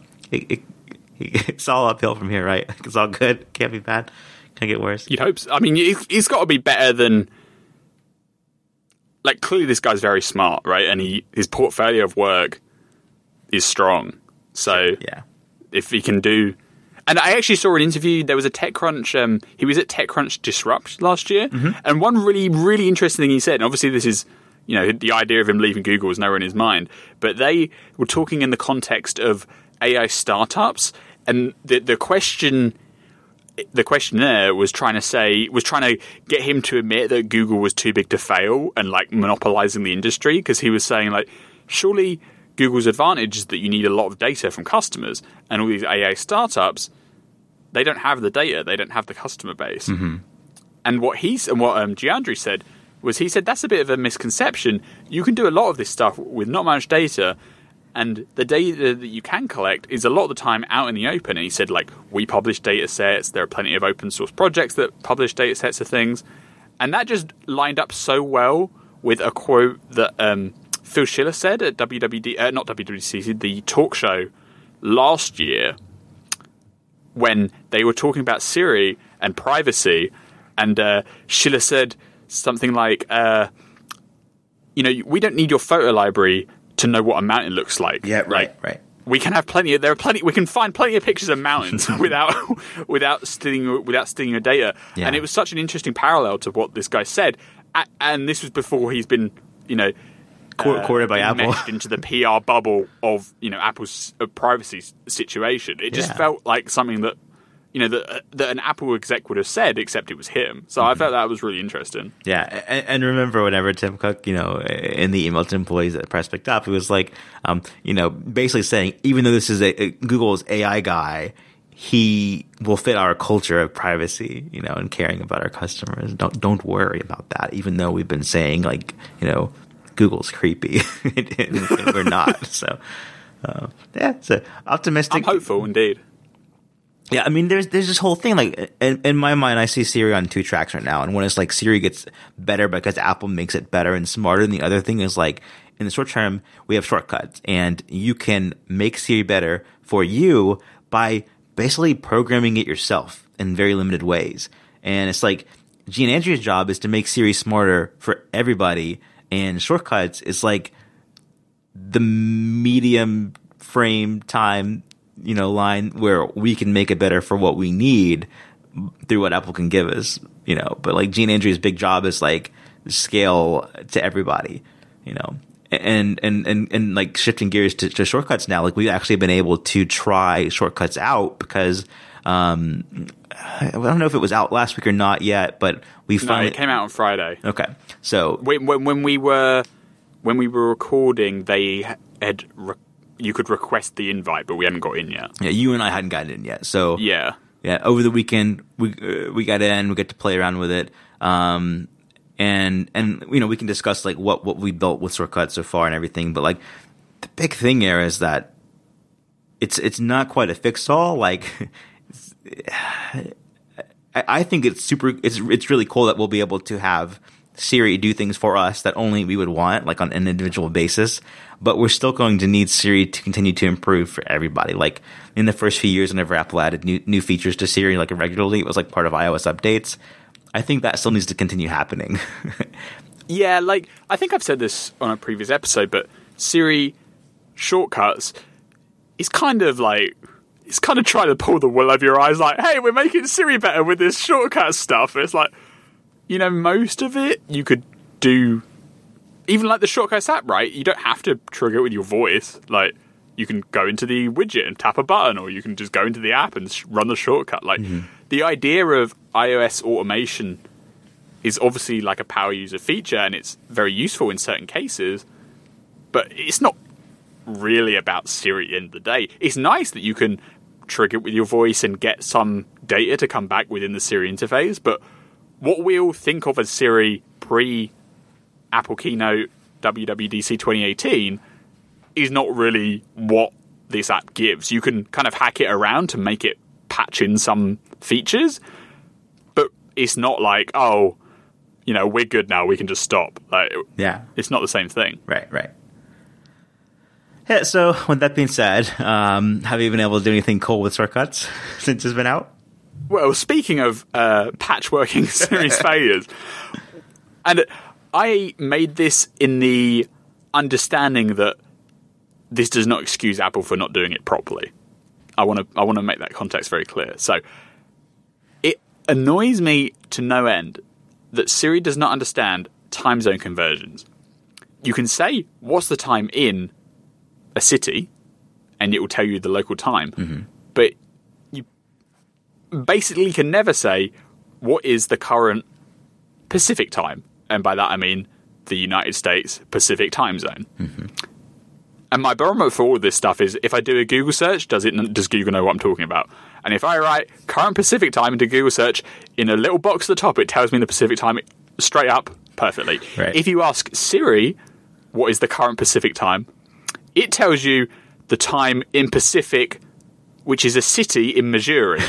it's all uphill from here, right? It's all good. Can't be bad. Can't get worse. You'd hope so. I mean, it's got to be better than, like, clearly this guy's very smart, right? And his portfolio of work is strong. So yeah, if he can do. And I actually saw an interview. There was a TechCrunch. He was at TechCrunch Disrupt last year, mm-hmm. and one really, really interesting thing he said. And obviously, this is the idea of him leaving Google was nowhere in his mind. But they were talking in the context of AI startups, and the question there was trying to get him to admit that Google was too big to fail and like monopolizing the industry, because he was saying like, surely Google's advantage is that you need a lot of data from customers, and all these AI startups, they don't have the data, they don't have the customer base. Mm-hmm. And what Giandri said was, he said that's a bit of a misconception. You can do a lot of this stuff with not much data, And the data that you can collect is a lot of the time out in the open. And he said, like, we publish data sets. There are plenty of open source projects that publish data sets of things. And that just lined up so well with a quote that Phil Schiller said at not WWDC, the talk show last year, when they were talking about Siri and privacy. And Schiller said something like, we don't need your photo library to know what a mountain looks like. Yeah, right. We can have we can find plenty of pictures of mountains without stealing your data. Yeah. And it was such an interesting parallel to what this guy said. And this was before he's been, courted by Apple into the PR bubble of, Apple's privacy situation. It just felt like something that, that an Apple exec would have said, except it was him. So I felt that was really interesting. Yeah, and remember whenever Tim Cook, in the email to employees at Press picked up, it was like, basically saying, even though this is Google's AI guy, he will fit our culture of privacy, and caring about our customers. Don't worry about that, even though we've been saying, like, Google's creepy, and we're not. So, so optimistic. I'm hopeful, indeed. Yeah, I mean, there's this whole thing, like, in my mind, I see Siri on two tracks right now. And one is, like, Siri gets better because Apple makes it better and smarter. And the other thing is, like, in the short term, we have shortcuts. And you can make Siri better for you by basically programming it yourself in very limited ways. And it's like, Gene Andrews' job is to make Siri smarter for everybody. And shortcuts is, like, the medium frame time line where we can make it better for what we need through what Apple can give us, but like Gene Andrews' big job is like scale to everybody, and like shifting gears to shortcuts now, like we've actually been able to try shortcuts out because, I don't know if it was out last week or not yet, but it came out on Friday. Okay. So when we were recording, they had you could request the invite, but we hadn't got in yet. Yeah, you and I hadn't gotten in yet. So yeah. Over the weekend we got in. We got to play around with it, and we can discuss like what we built with shortcuts so far and everything. But like the big thing here is that it's not quite a fix all. Like I think it's really cool that we'll be able to have Siri do things for us that only we would want, like on an individual basis. But we're still going to need Siri to continue to improve for everybody. Like in the first few years, whenever Apple added new features to Siri like regularly, it was like part of iOS updates. I think that still needs to continue happening. Yeah, like I think I've said this on a previous episode, but Siri shortcuts is kind of like it's kind of trying to pull the wool over your eyes. Like, hey, we're making Siri better with this shortcut stuff. It's like, most of it you could do. Even like the Shortcuts app, right? You don't have to trigger it with your voice. Like, you can go into the widget and tap a button, or you can just go into the app and run the shortcut. Like, the idea of iOS automation is obviously like a power user feature, and it's very useful in certain cases, but it's not really about Siri at the end of the day. It's nice that you can trigger it with your voice and get some data to come back within the Siri interface, but what we all think of as Siri pre-Apple Keynote WWDC 2018 is not really what this app gives. You can kind of hack it around to make it patch in some features, but it's not like, we're good now, we can just stop. Like, yeah, it's not the same thing. Right. Yeah, so with that being said, have you been able to do anything cool with shortcuts since it's been out? Well, speaking of patchworking Siri's failures, and I made this in the understanding that this does not excuse Apple for not doing it properly. I want to make that context very clear. So it annoys me to no end that Siri does not understand time zone conversions. You can say, what's the time in a city, and it will tell you the local time. But you basically can never say, what is the current Pacific time? And by that I mean the United States Pacific time zone. And my barometer for all of this stuff is, if I do a Google search, does Google know what I'm talking about? And if I write current Pacific time into Google search, in a little box at the top, it tells me the Pacific time straight up perfectly. Right. If you ask Siri, what is the current Pacific time? it tells you the time in Pacific, which is a city in Missouri.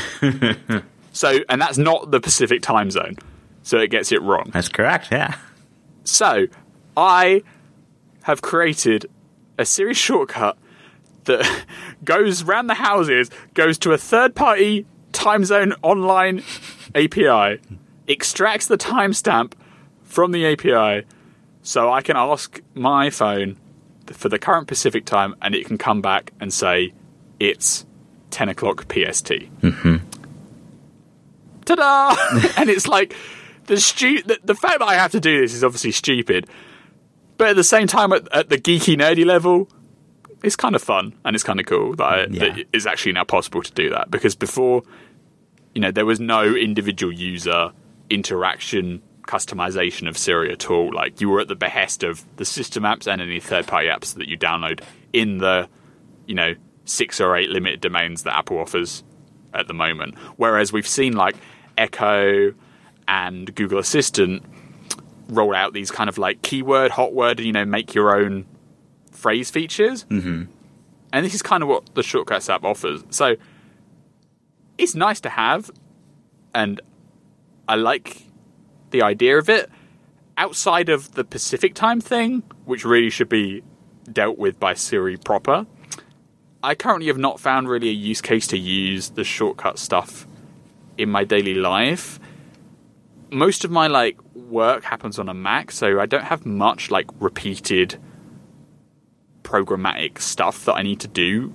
And that's not the Pacific time zone. So it gets it wrong. That's correct, yeah. So I have created a Siri shortcut that goes round the houses, goes to a third-party time zone online API, extracts the timestamp from the API, so I can ask my phone for the current Pacific time, and it can come back and say, it's 10 o'clock PST. Mm-hmm. Ta-da! And it's like, the fact that I have to do this is obviously stupid, but at the same time, at the geeky, nerdy level, it's kind of fun, and it's kind of cool that it's actually now possible to do that. Because before, there was no individual user interaction, customization of Siri at all. Like, you were at the behest of the system apps and any third-party apps that you download in the, 6 or 8 limited domains that Apple offers at the moment. Whereas we've seen, like, Echo and Google Assistant roll out these kind of, like, keyword, hot word, make your own phrase features. Mm-hmm. And this is kind of what the Shortcuts app offers. So it's nice to have, and I like the idea of it. Outside of the Pacific time thing, which really should be dealt with by Siri proper, I currently have not found really a use case to use the shortcut stuff in my daily life. Most of my work happens on a Mac, so I don't have much repeated programmatic stuff that I need to do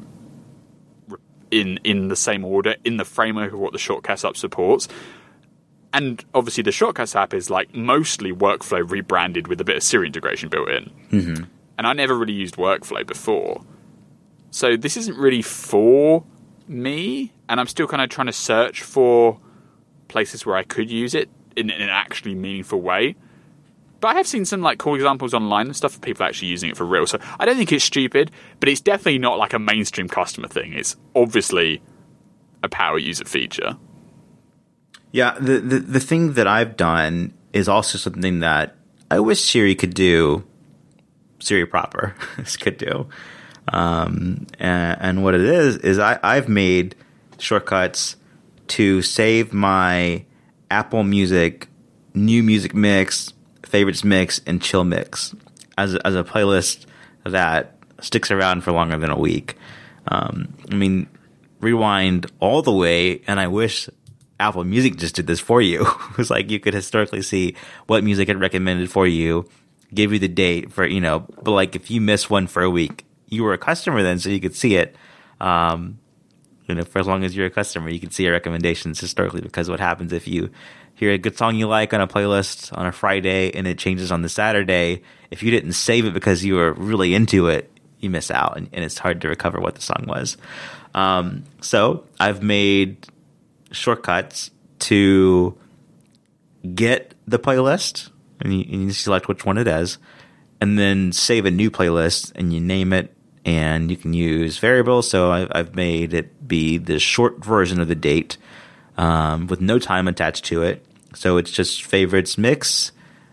in the same order, in the framework of what the Shortcuts app supports. And obviously the Shortcuts app is mostly Workflow rebranded with a bit of Siri integration built in. Mm-hmm. And I never really used Workflow before. So this isn't really for me, and I'm still kind of trying to search for places where I could use it in an actually meaningful way. But I have seen some cool examples online and stuff of people actually using it for real. So I don't think it's stupid, but it's definitely not a mainstream customer thing. It's obviously a power user feature. Yeah, the thing that I've done is also something that I wish Siri could do. Siri proper could do. And what it is I've made shortcuts to save my Apple Music new music mix, favorites mix, and chill mix as a playlist that sticks around for longer than a week. Rewind all the way, and I wish Apple Music just did this for you. It was you could historically see what music it recommended for you, give you the date for, but if you miss one for a week, you were a customer then, so you could see it. For as long as you're a customer, you can see your recommendations historically, because what happens if you hear a good song you like on a playlist on a Friday and it changes on the Saturday, if you didn't save it because you were really into it, you miss out, and it's hard to recover what the song was. So I've made shortcuts to get the playlist, and you select which one it is, and then save a new playlist, and you name it, and you can use variables. So I've made it be the short version of the date with no time attached to it. So it's just favorites mix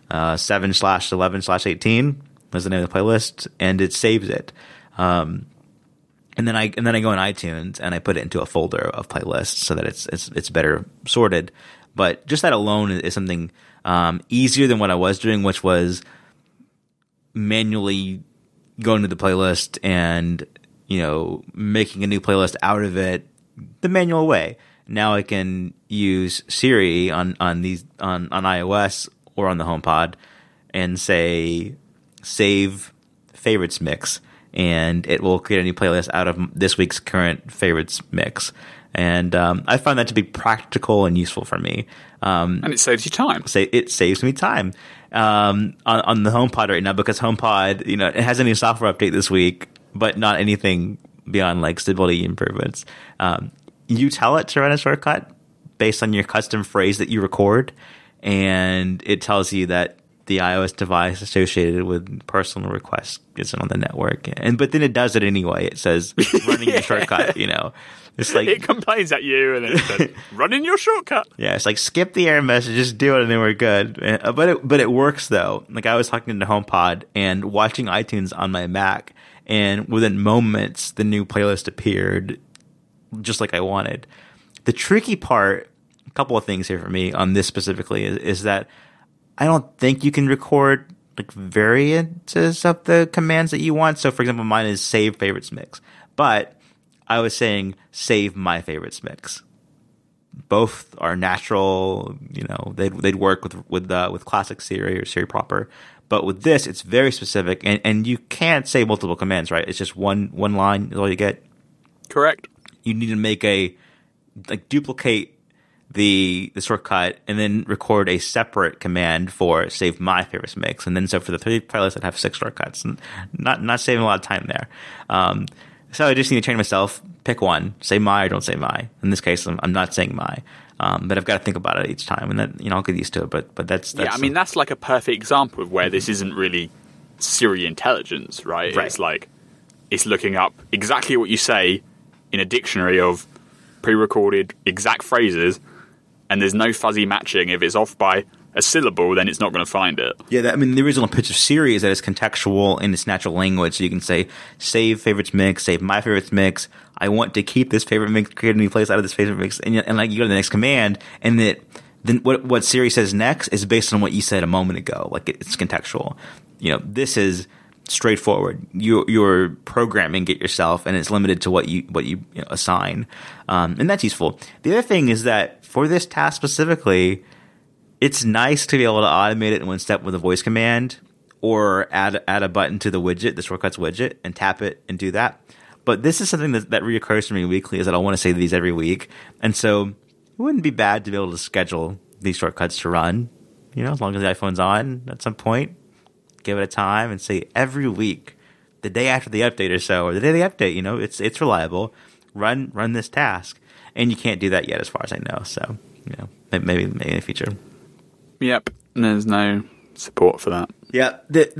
7/11/18 is the name of the playlist, and it saves it. And then I go on iTunes and I put it into a folder of playlists so that it's better sorted. But just that alone is something easier than what I was doing, which was manually going to the playlist and making a new playlist out of it the manual way. Now I can use Siri on iOS or on the HomePod and say save favorites mix, and it will create a new playlist out of this week's current favorites mix. And I find that to be practical and useful for me. And it saves you time. It saves me time on the HomePod right now, because HomePod, it has a new software update this week, but not anything beyond stability improvements. You tell it to run a shortcut based on your custom phrase that you record, and it tells you that the iOS device associated with personal requests isn't on the network. But then it does it anyway. It says running your shortcut, It's like it complains at you and then it says, running your shortcut. Yeah, it's like skip the error message, just do it and then we're good. But it works though. Like I was talking to HomePod and watching iTunes on my Mac, and within moments the new playlist appeared just like I wanted. The tricky part, a couple of things here for me on this specifically, is that I don't think you can record like variances of the commands that you want. So for example, mine is save favorites mix, but I was saying save my favorites mix. Both are natural, they'd work with classic Siri or Siri proper. But with this, it's very specific, and you can't say multiple commands, right? It's just one line is all you get. Correct. You need to make duplicate the shortcut and then record a separate command for save my favorites mix. And then so for the 3 playlists, I'd have 6 shortcuts, and not saving a lot of time there. So I just need to train myself, pick one, say my or don't say my. In this case, I'm not saying my. But I've got to think about it each time, and that I'll get used to it. But that's yeah. I mean, that's like a perfect example of where this isn't really Siri intelligence, right? It's like it's looking up exactly what you say in a dictionary of pre-recorded exact phrases, and there's no fuzzy matching. If it's off by a syllable, then it's not going to find it. Yeah, the original pitch of Siri is that it's contextual in its natural language. So you can say, save favorites mix, save my favorites mix. I want to keep this favorite mix, create a new place out of this favorite mix. And like you go to the next command, and then what Siri says next is based on what you said a moment ago. Like it's contextual. This is straightforward. You're programming it yourself, and it's limited to what you assign. And that's useful. The other thing is that for this task specifically, it's nice to be able to automate it in one step with a voice command, or add a button to the widget, the shortcuts widget, and tap it and do that. But this is something that reoccurs to me weekly, is that I want to say these every week. And so it wouldn't be bad to be able to schedule these shortcuts to run, as long as the iPhone's on at some point. Give it a time and say every week, the day after the update or so, or the day of the update, it's reliable. Run this task. And you can't do that yet as far as I know. So, maybe in the future. Yep, and there's no support for that. Yeah,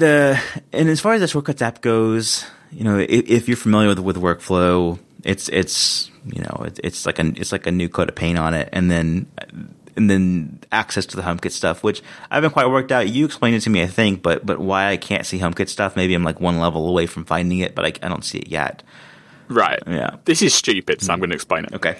and as far as the Shortcuts app goes, if you're familiar with workflow, it's like a new coat of paint on it, and then access to the HomeKit stuff, which I haven't quite worked out. You explained it to me, I think, but why I can't see HomeKit stuff? Maybe I'm like one level away from finding it, but I don't see it yet. Right. Yeah. This is stupid, so I'm going to explain it. Okay.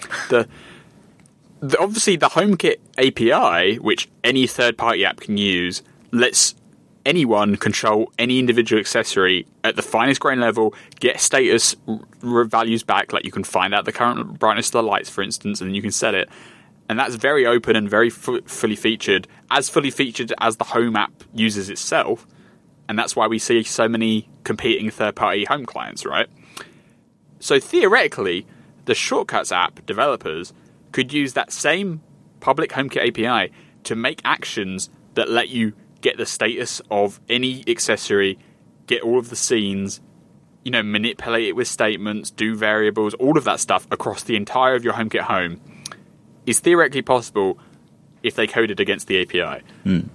Obviously, the HomeKit API, which any third-party app can use, lets anyone control any individual accessory at the finest grain level, get status values back, like you can find out the current brightness of the lights, for instance, and then you can set it. And that's very open and very fully featured as the Home app uses itself. And that's why we see so many competing third-party home clients, right? So theoretically, the Shortcuts app developers could use that same public HomeKit API to make actions that let you get the status of any accessory, get all of the scenes, manipulate it with statements, do variables, all of that stuff across the entire of your HomeKit home is theoretically possible if they coded against the API.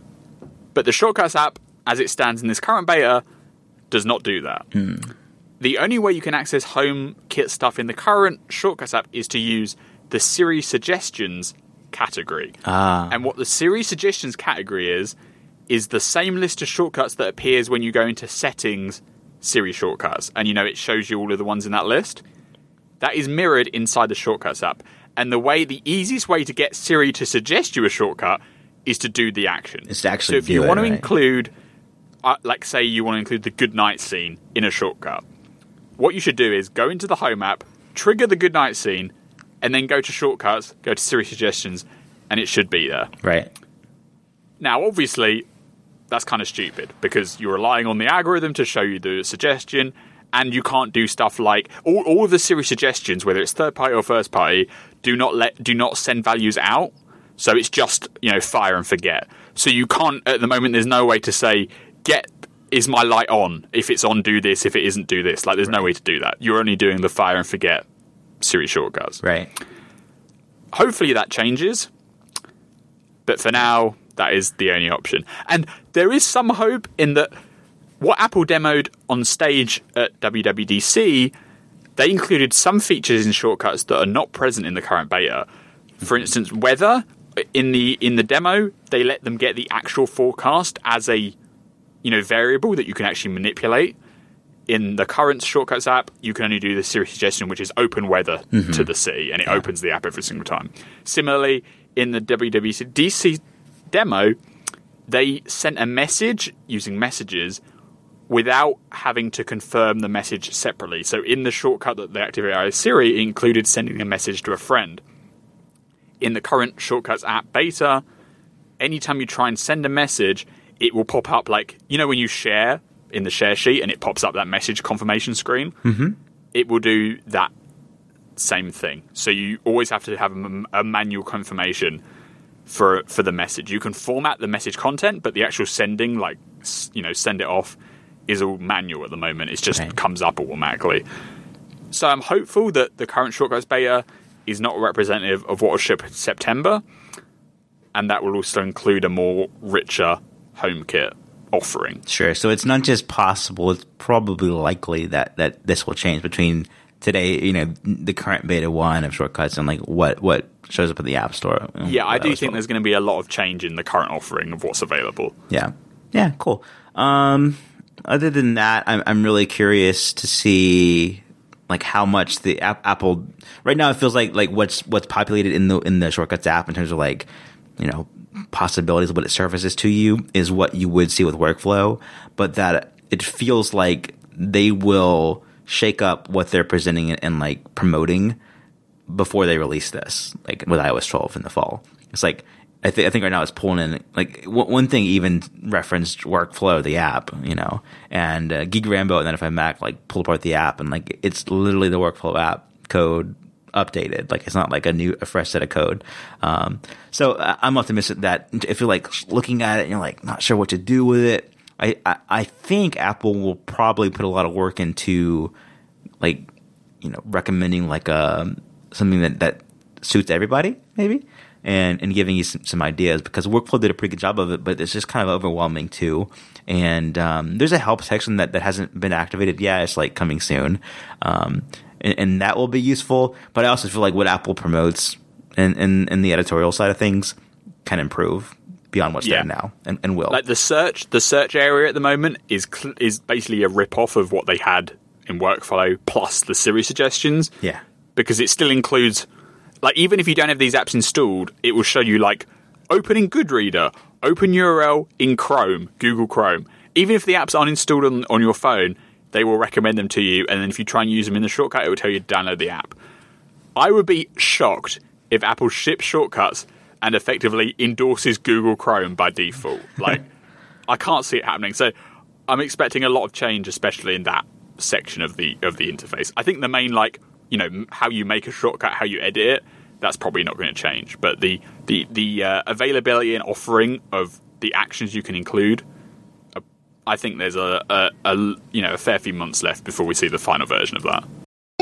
But the Shortcuts app, as it stands in this current beta, does not do that. The only way you can access HomeKit stuff in the current Shortcuts app is to use the Siri Suggestions category. And what the Siri Suggestions category is the same list of shortcuts that appears when you go into Settings, Siri Shortcuts. And, it shows you all of the ones in that list. That is mirrored inside the Shortcuts app. And the easiest way to get Siri to suggest you a shortcut is to do the action. It's to actually so if you want to include, say you want to include the goodnight scene in a shortcut, what you should do is go into the Home app, trigger the goodnight scene, and then go to Shortcuts, go to Siri Suggestions, and it should be there. Right. Now, obviously, that's kind of stupid because you're relying on the algorithm to show you the suggestion, and you can't do stuff like all of the Siri Suggestions, whether it's third party or first party, do not send values out. So it's just fire and forget. So you can't at the moment. There's no way to say is my light on? If it's on, do this. If it isn't, do this. Like there's no way to do that. You're only doing the fire and forget Siri shortcuts. Right. Hopefully that changes. But for now, That is the only option. And there is some hope in that what Apple demoed on stage at WWDC, they included some features in Shortcuts that are not present in the current beta. For instance, weather. In the demo, they let them get the actual forecast as a variable that you can actually manipulate. In the current Shortcuts app, you can only do the Siri suggestion, which is open weather to the sea, and it opens the app every single time. Similarly, in the WWDC demo, they sent a message using messages without having to confirm the message separately. So in the shortcut that they activated as Siri, it included sending a message to a friend. In the current Shortcuts app beta, anytime you try and send a message, it will pop up like, when you share in the share sheet and it pops up that message confirmation screen, it will do that same thing. So you always have to have a manual confirmation for the message. You can format the message content, but the actual sending, send it off, is all manual at the moment. It just comes up automatically. So I'm hopeful that the current Shortcuts beta is not representative of what will ship in September, and that will also include a more richer HomeKit offering. Sure. So it's not just possible, it's probably likely that this will change between today, the current beta 1 of Shortcuts and what shows up in the App Store. Yeah, I do think there's going to be a lot of change in the current offering of what's available. Yeah. Yeah, cool. Other than that, I'm really curious to see how much the Apple right now. It feels like what's populated in the Shortcuts app in terms of possibilities of what it surfaces to you is what you would see with Workflow, but that it feels like they will shake up what they're presenting and promoting before they release this, with iOS 12 in the fall. It's I think right now it's pulling in one thing even referenced Workflow, the app, and Geek Rambo and then if I Mac pulled apart the app and it's literally the Workflow app code updated. It's not a fresh set of code. So I'm optimistic that if you're looking at it and you're not sure what to do with it, I think Apple will probably put a lot of work into recommending something that suits everybody maybe. And giving you some ideas, because Workflow did a pretty good job of it, but it's just kind of overwhelming too. And there's a help section that hasn't been activated yet. It's coming soon, and that will be useful. But I also feel what Apple promotes in the editorial side of things can improve beyond what's there now, and will. The search area at the moment is basically a rip-off of what they had in Workflow plus the Siri suggestions. Yeah, because it still includes. Even if you don't have these apps installed, it will show you, open in Goodreader, open URL in Chrome, Google Chrome. Even if the apps aren't installed on your phone, they will recommend them to you. And then if you try and use them in the shortcut, it will tell you to download the app. I would be shocked if Apple ships Shortcuts and effectively endorses Google Chrome by default. I can't see it happening. So I'm expecting a lot of change, especially in that section of the interface. I think the main, how you make a shortcut, how you edit it, that's probably not going to change. But the availability and offering of the actions you can include, I think there's a fair few months left before we see the final version of that.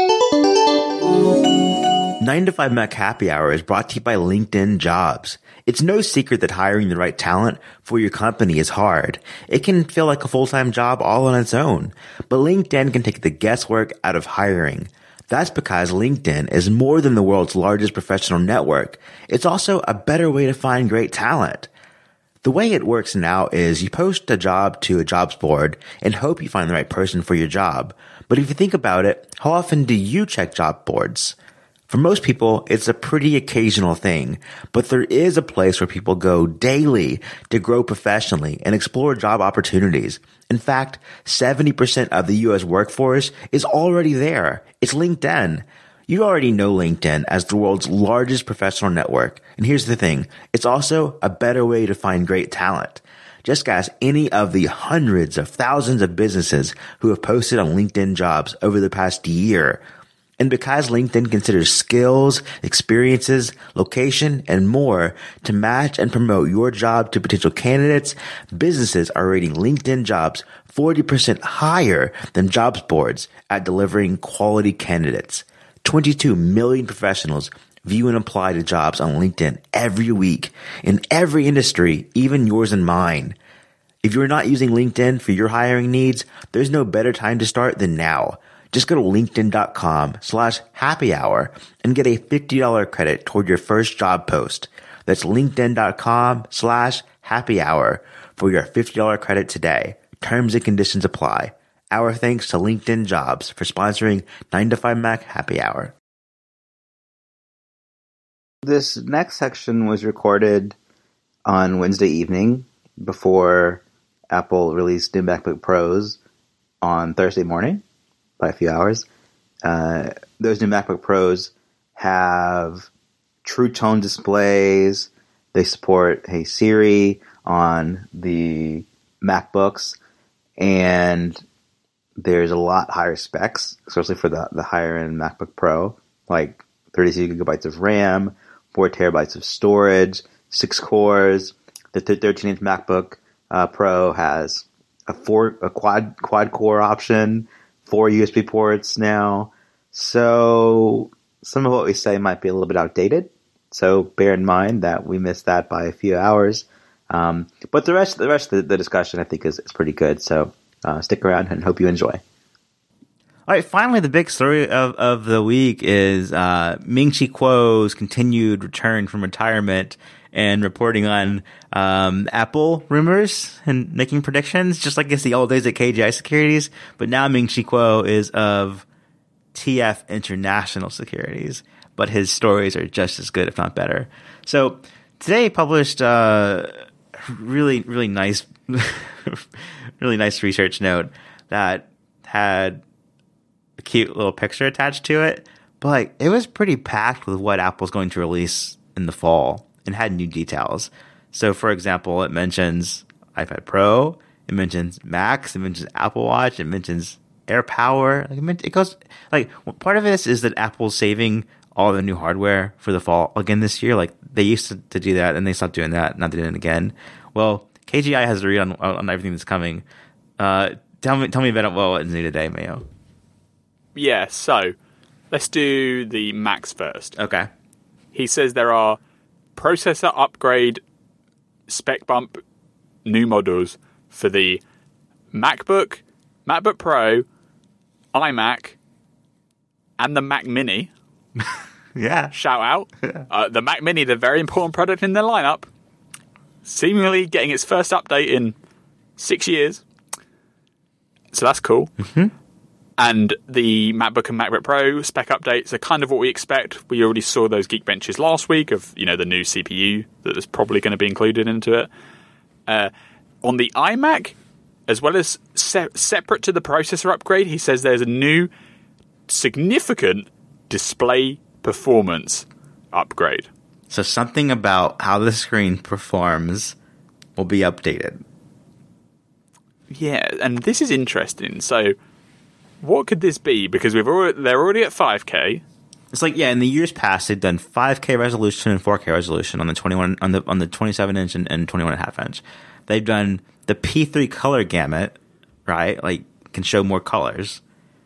9 to 5 Mac Happy Hour is brought to you by LinkedIn Jobs. It's no secret that hiring the right talent for your company is hard. It can feel like a full-time job all on its own. But LinkedIn can take the guesswork out of hiring. That's because LinkedIn is more than the world's largest professional network. It's also a better way to find great talent. The way it works now is you post a job to a jobs board and hope you find the right person for your job. But if you think about it, how often do you check job boards? For most people, it's a pretty occasional thing, but there is a place where people go daily to grow professionally and explore job opportunities. In fact, 70% of the U.S. workforce is already there. It's LinkedIn. You already know LinkedIn as the world's largest professional network. And here's the thing. It's also a better way to find great talent. Just ask any of the hundreds of thousands of businesses who have posted on LinkedIn Jobs over the past year. And because LinkedIn considers skills, experiences, location, and more to match and promote your job to potential candidates, businesses are rating LinkedIn Jobs 40% higher than jobs boards at delivering quality candidates. 22 million professionals View and apply to jobs on LinkedIn every week in every industry, even yours and mine. If you're not using LinkedIn for your hiring needs, there's no better time to start than now. Just go to linkedin.com/happy hour and get a $50 credit toward your first job post. That's linkedin.com/happy hour for your $50 credit today. Terms and conditions apply. Our thanks to LinkedIn Jobs for sponsoring 9 to 5 Mac Happy Hour. This next section was recorded on Wednesday evening before Apple released new MacBook Pros on Thursday morning by a few hours. Those new MacBook Pros have True Tone displays. They support Hey Siri on the MacBooks, and there's a lot higher specs, especially for the higher end MacBook Pro, like 32 gigabytes of RAM, 4 terabytes of storage, 6 cores. The 13-inch MacBook Pro has a quad core option, 4 USB ports now. So some of what we say might be a little bit outdated. So bear in mind that we missed that by a few hours. But the rest of the discussion I think is pretty good. So stick around and hope you enjoy. All right, finally, the big story of the week is Ming-Chi Kuo's continued return from retirement and reporting on Apple rumors and making predictions, just like it's the old days at KGI Securities. But now Ming-Chi Kuo is of TF International Securities, but his stories are just as good, if not better. So today he published really nice, really nice research note that had a cute little picture attached to it, but like, it was pretty packed with what Apple's going to release in the fall and had new details. So, for example, it mentions iPad Pro, it mentions Macs, it mentions Apple Watch, it mentions AirPower. Like it goes like part of this is that Apple's saving all the new hardware for the fall again this year. Like they used to do that and they stopped doing that. Now they're doing it again. Well, KGI has a read on everything that's coming. Tell me about what's new today, Mayo. Yeah, so let's do the Macs first. Okay. He says there are processor upgrade spec bump new models for the MacBook, MacBook Pro, iMac, and the Mac Mini. Yeah. Shout out. The Mac Mini, the very important product in their lineup, seemingly getting its first update in 6 years. So that's cool. Mm-hmm. And the MacBook and MacBook Pro spec updates are kind of what we expect. We already saw those Geekbenches last week of, the new CPU that is probably going to be included into it. On the iMac, as well as separate to the processor upgrade, he says there's a new significant display performance upgrade. So something about how the screen performs will be updated. Yeah, and this is interesting. So what could this be? Because they're already at 5K. It's like, yeah, in the years past, they've done 5K resolution and 4K resolution on the 27-inch and 21.5 inch. They've done the P3 color gamut, right? Like, can show more colors.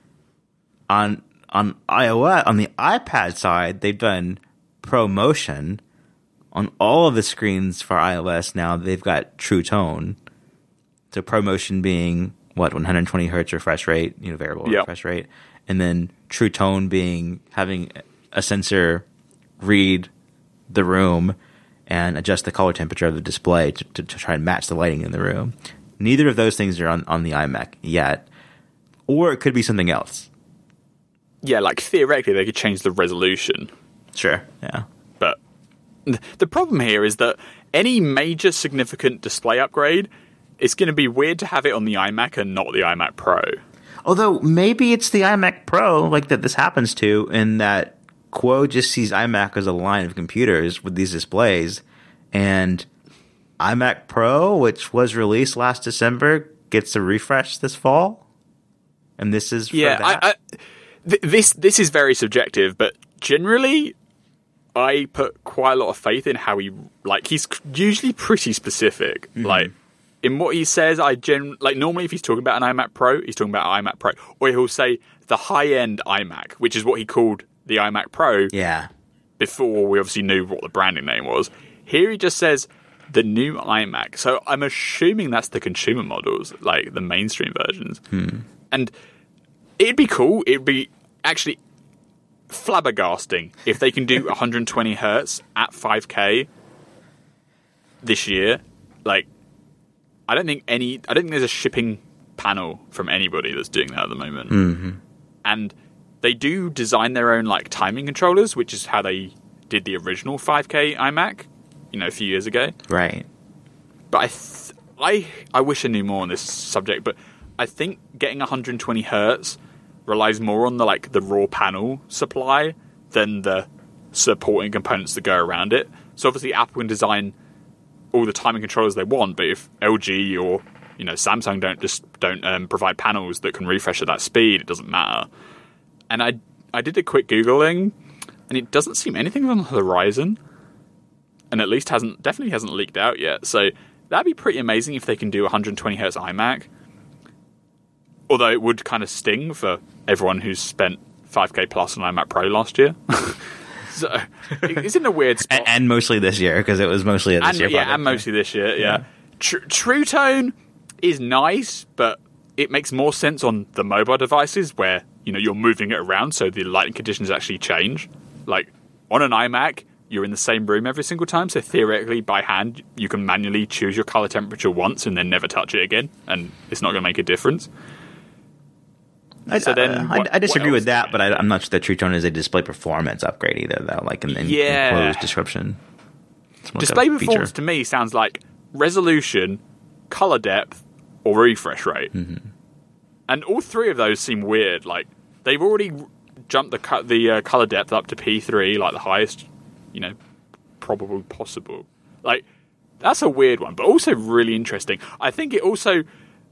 On iOS, on the iPad side, they've done ProMotion. On all of the screens for iOS now, they've got True Tone. So ProMotion being 120 hertz refresh rate, variable refresh rate, and then True Tone being having a sensor read the room and adjust the color temperature of the display to try and match the lighting in the room. Neither of those things are on the iMac yet, or it could be something else. Yeah, like theoretically they could change the resolution. Sure, yeah. But the problem here is that any major significant display upgrade, it's going to be weird to have it on the iMac and not the iMac Pro. Although maybe it's the iMac Pro like that this happens to, in that Kuo just sees iMac as a line of computers with these displays, and iMac Pro, which was released last December, gets a refresh this fall, and this is for that. This is very subjective, but generally, I put quite a lot of faith in how he's usually pretty specific. Mm-hmm. Like, in what he says, normally if he's talking about an iMac Pro, he's talking about an iMac Pro. Or he'll say the high-end iMac, which is what he called the iMac Pro. Yeah. before we obviously knew what the branding name was. Here he just says the new iMac. So I'm assuming that's the consumer models, like the mainstream versions. And it'd be cool. It'd be actually flabbergasting if they can do 120 hertz at 5K this year. Like, I don't think there's a shipping panel from anybody that's doing that at the moment. And they do design their own like timing controllers, which is how they did the original 5K iMac, a few years ago. Right. But I wish I knew more on this subject, but I think getting 120 hertz relies more on the raw panel supply than the supporting components that go around it. So obviously Apple can design all the timing controllers they want, but if LG or Samsung don't provide panels that can refresh at that speed, it doesn't matter. And I did a quick Googling, and it doesn't seem anything on the horizon, and at least definitely hasn't leaked out yet. So that'd be pretty amazing if they can do 120 hertz iMac. Although it would kind of sting for everyone who's spent 5K plus on iMac Pro last year. So it's in a weird spot. And mostly this year, because it was mostly this year. Yeah, and mostly this year, yeah. True Tone is nice, but it makes more sense on the mobile devices where, you're moving it around so the lighting conditions actually change. Like, on an iMac, you're in the same room every single time, so theoretically, by hand, you can manually choose your color temperature once and then never touch it again, and it's not going to make a difference. I disagree with that, but I'm not sure that True Tone is a display performance upgrade either, though, like in closed description. Display performance to me sounds like resolution, color depth, or refresh rate. And all three of those seem weird. Like, they've already jumped the color depth up to P3, like the highest, probable possible. Like, that's a weird one, but also really interesting. I think it also,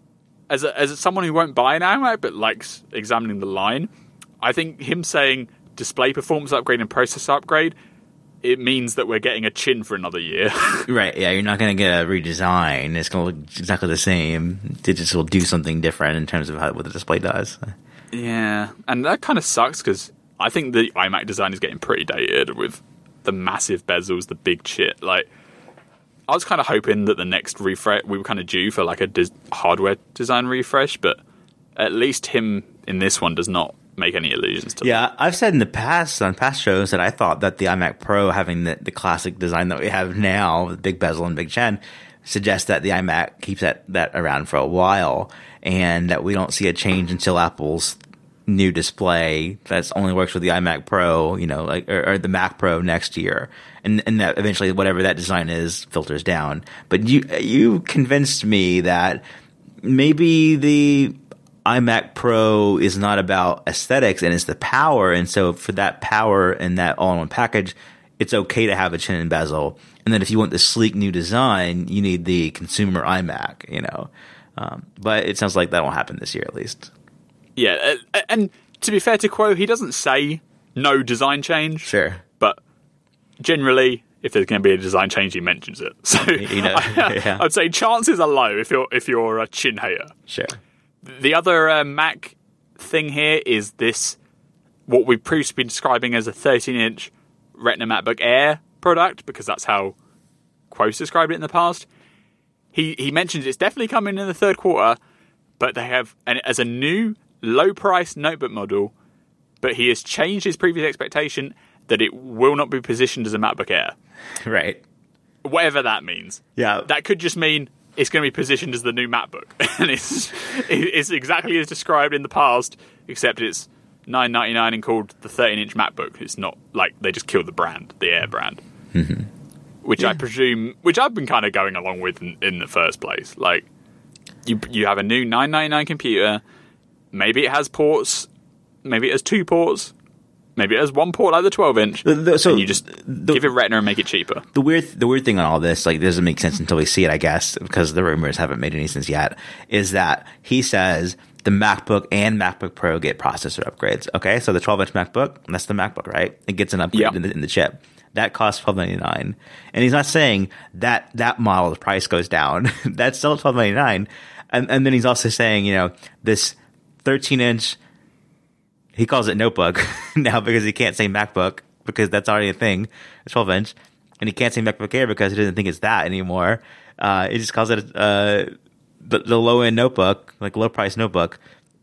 as someone who won't buy an iMac but likes examining the line, I think him saying display performance upgrade and processor upgrade, it means that we're getting a chin for another year. Right, yeah, you're not going to get a redesign. It's going to look exactly the same. They just will do something different in terms of what the display does. Yeah, and that kind of sucks because I think the iMac design is getting pretty dated with the massive bezels, the big chip. Like, I was kind of hoping that the next refresh, we were kind of due for like a hardware design refresh, but at least him in this one does not make any allusions to that. Yeah, I've said in the past, on past shows, that I thought that the iMac Pro having the classic design that we have now, with big bezel and big chin, suggests that the iMac keeps that around for a while, and that we don't see a change until Apple's new display that only works with the iMac Pro, or the Mac Pro next year, and that eventually whatever that design is filters down. But you convinced me that maybe the iMac Pro is not about aesthetics and it's the power, and so for that power and that all-in-one package, it's okay to have a chin and bezel. And then if you want the sleek new design, you need the consumer iMac, But it sounds like that won't happen this year at least. Yeah, and to be fair to Quo, he doesn't say no design change. Sure. But generally, if there's going to be a design change, he mentions it. So I'd say chances are low if you're a chin hater. Sure. The other Mac thing here is this, what we've previously been describing as a 13-inch Retina MacBook Air product, because that's how Quo's described it in the past. He mentions it's definitely coming in the third quarter, but they have as a new low-priced notebook model, but he has changed his previous expectation that it will not be positioned as a MacBook Air. Right. Whatever that means. Yeah. That could just mean it's going to be positioned as the new MacBook. And it's exactly as described in the past, except it's $999 and called the 13-inch MacBook. It's not like they just killed the brand, the Air brand. Mm-hmm. Which I presume, which I've been kind of going along with in the first place. Like, you have a new $999 computer, maybe it has ports, maybe it has 2 ports, maybe it has 1 port like the 12-inch, and you just give it Retina and make it cheaper. The weird thing on all this, like, doesn't make sense until we see it, I guess, because the rumors haven't made any sense yet, is that he says the MacBook and MacBook Pro get processor upgrades. Okay, so the 12-inch MacBook, that's the MacBook, right? It gets an upgrade in the chip. That costs $1299, and he's not saying that model's price goes down. That's still $1299, and then he's also saying, this 13-inch, he calls it notebook now because he can't say MacBook because that's already a thing, a 12-inch. And he can't say MacBook Air because he doesn't think it's that anymore. He just calls it the low-end notebook, like low-price notebook.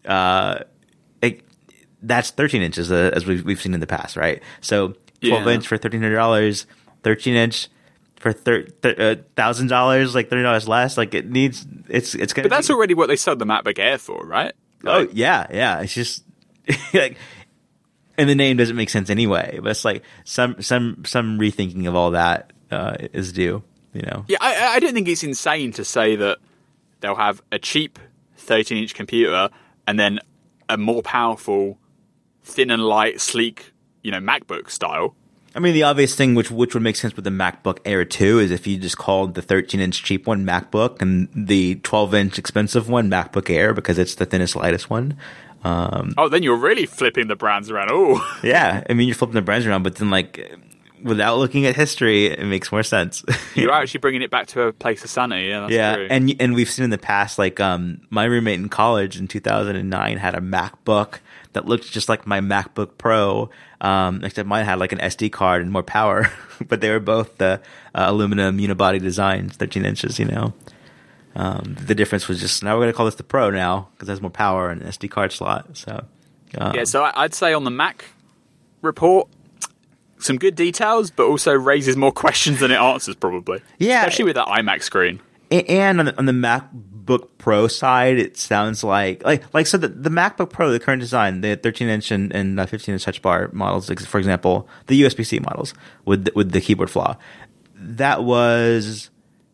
That's 13 inches, as we've seen in the past, right? So 12-inch for $1,300, 13-inch for $1,000, like $30 less. Like it's gonna. But that's already what they sold the MacBook Air for, right? Like, yeah. It's just like, and the name doesn't make sense anyway. But it's like some rethinking of all that is due. Yeah, I don't think it's insane to say that they'll have a cheap 13-inch computer and then a more powerful, thin and light, sleek, MacBook style. I mean, the obvious thing, which would make sense with the MacBook Air 2, is if you just called the 13-inch cheap one MacBook and the 12-inch expensive one MacBook Air, because it's the thinnest, lightest one. Then you're really flipping the brands around. Oh, yeah. I mean, you're flipping the brands around, but then, like, without looking at history, it makes more sense. You're actually bringing it back to a place of sanity. Yeah, that's true. And we've seen in the past, like, my roommate in college in 2009 had a MacBook that looked just like my MacBook Pro, except mine had like an SD card and more power, but they were both the aluminum unibody designs, 13 inches, The difference was just, now we're going to call this the Pro now because it has more power and an SD card slot. So so I'd say on the Mac report, some good details, but also raises more questions than it answers, probably. Yeah. Especially with that iMac screen. And on the MacBook Pro side, it sounds like so the MacBook Pro, the current design, the 13-inch and 15-inch Touch Bar models, for example, the USB-C models with the keyboard flaw, that was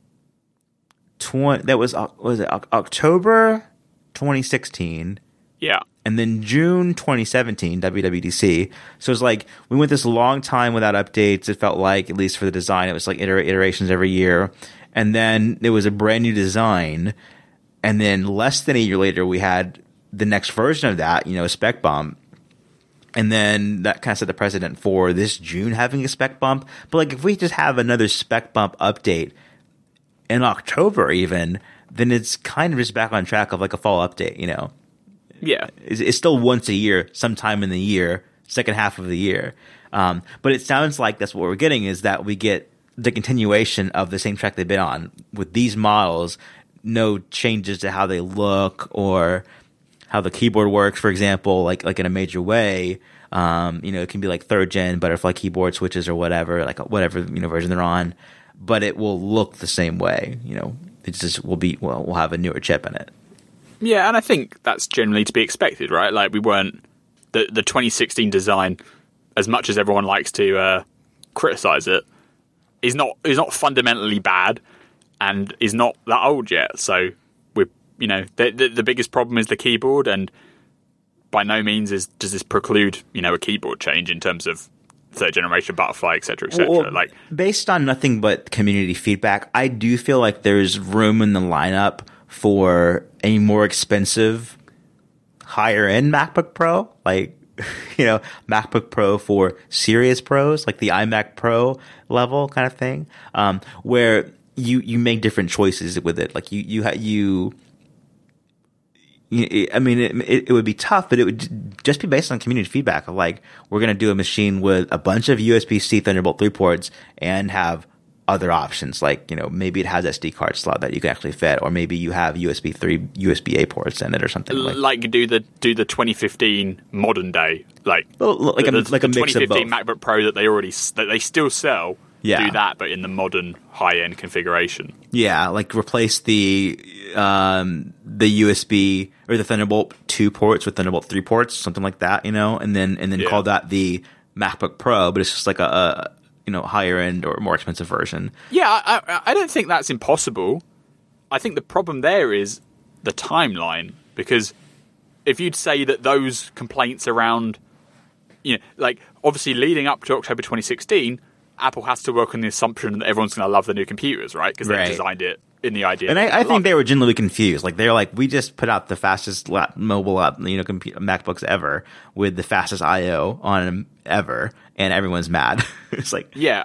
October 2016. Yeah. And then June 2017, WWDC. So it's like we went this long time without updates. It felt like, at least for the design, it was like iterations every year. And then there was a brand new design. And then less than a year later, we had the next version of that, a spec bump. And then that kind of set the precedent for this June having a spec bump. But like, if we just have another spec bump update in October even, then it's kind of just back on track of like a fall update, Yeah. It's still once a year, sometime in the year, second half of the year. But it sounds like that's what we're getting, is that we get the continuation of the same track they've been on with these models, no changes to how they look or how the keyboard works, for example, like in a major way. It can be like third gen butterfly keyboard switches or whatever, like whatever version they're on, but it will look the same way. It just we'll have a newer chip in it. Yeah, and I think that's generally to be expected, right? Like, we weren't the 2016 design, as much as everyone likes to criticize it, is not fundamentally bad and is not that old yet. So we're the biggest problem is the keyboard, and by no means does this preclude a keyboard change in terms of third generation butterfly, etc., etc. Well, based on nothing but community feedback, I do feel like there's room in the lineup for a more expensive, higher end MacBook Pro, like MacBook Pro for serious pros, like the iMac Pro level kind of thing, where you make different choices with it. Like it would be tough, but it would just be based on community feedback of like, we're going to do a machine with a bunch of USB-C Thunderbolt 3 ports and have other options, like maybe it has SD card slot that you can actually fit, or maybe you have USB 3 USB-A ports in it or something. Like do the 2015 modern day, like a mix 2015 of both. MacBook Pro that they still sell. Yeah. Do that, but in the modern high end configuration. Yeah, like replace the USB or the Thunderbolt 2 ports with Thunderbolt 3 ports, something like that, and then call that the MacBook Pro, but it's just like a higher end or more expensive version. Yeah, I don't think that's impossible. I think the problem there is the timeline, because if you'd say that those complaints around, like obviously leading up to October 2016, Apple has to work on the assumption that everyone's going to love the new computers, right? Because they designed it in the idea. And I think they were genuinely confused. Like they're like, we just put out the fastest mobile MacBooks ever with the fastest I/O on them ever, and everyone's mad. It's like, yeah,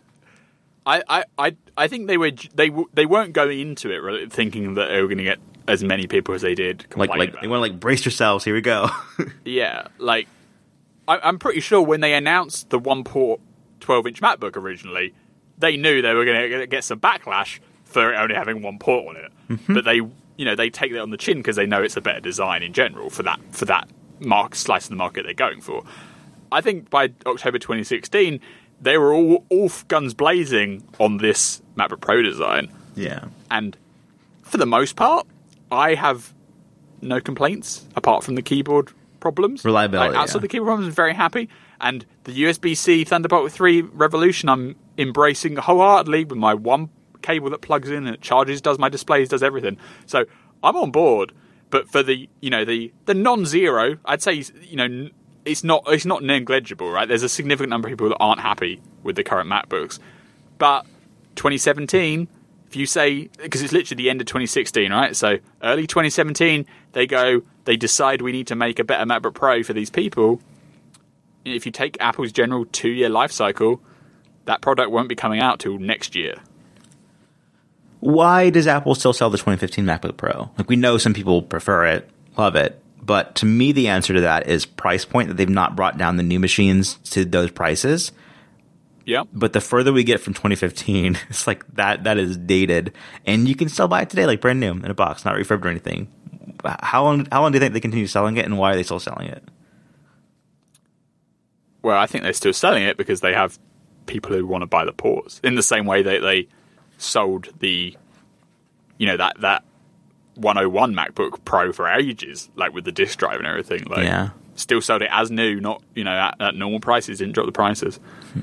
I think they weren't going into it really thinking that they were going to get as many people as they did. Like they want to brace yourselves. Here we go. Yeah, like I'm pretty sure when they announced the one-port 12-inch MacBook originally, they knew they were going to get some backlash for it only having one port on it. Mm-hmm. But they take that on the chin because they know it's a better design in general for that slice of the market they're going for. I think by October 2016, they were all guns blazing on this MacBook Pro design. Yeah. And for the most part, I have no complaints apart from the keyboard problems. Reliability. Outside the keyboard problems, I'm very happy. And the USB-C Thunderbolt 3 revolution, I'm embracing wholeheartedly with my one cable that plugs in and it charges, does my displays, does everything. So I'm on board. But for the non-zero, I'd say it's not negligible, right? There's a significant number of people that aren't happy with the current MacBooks. But 2017, if you say, because it's literally the end of 2016, right? So early 2017, they decide we need to make a better MacBook Pro for these people. If you take Apple's general 2-year life cycle, that product won't be coming out till next year. Why does Apple still sell the 2015 MacBook Pro? Like, we know some people prefer it, love it. But to me, the answer to that is price point, that they've not brought down the new machines to those prices. Yeah. But the further we get from 2015, it's like that is dated. And you can still buy it today, like brand new in a box, not refurbed or anything. How long do you think they continue selling it, and why are they still selling it? Well, I think they're still selling it because they have people who want to buy the ports. In the same way that they sold the, that 101 MacBook Pro for ages, like with the disk drive and everything. Like, yeah. Still sold it as new, not at normal prices. Didn't drop the prices.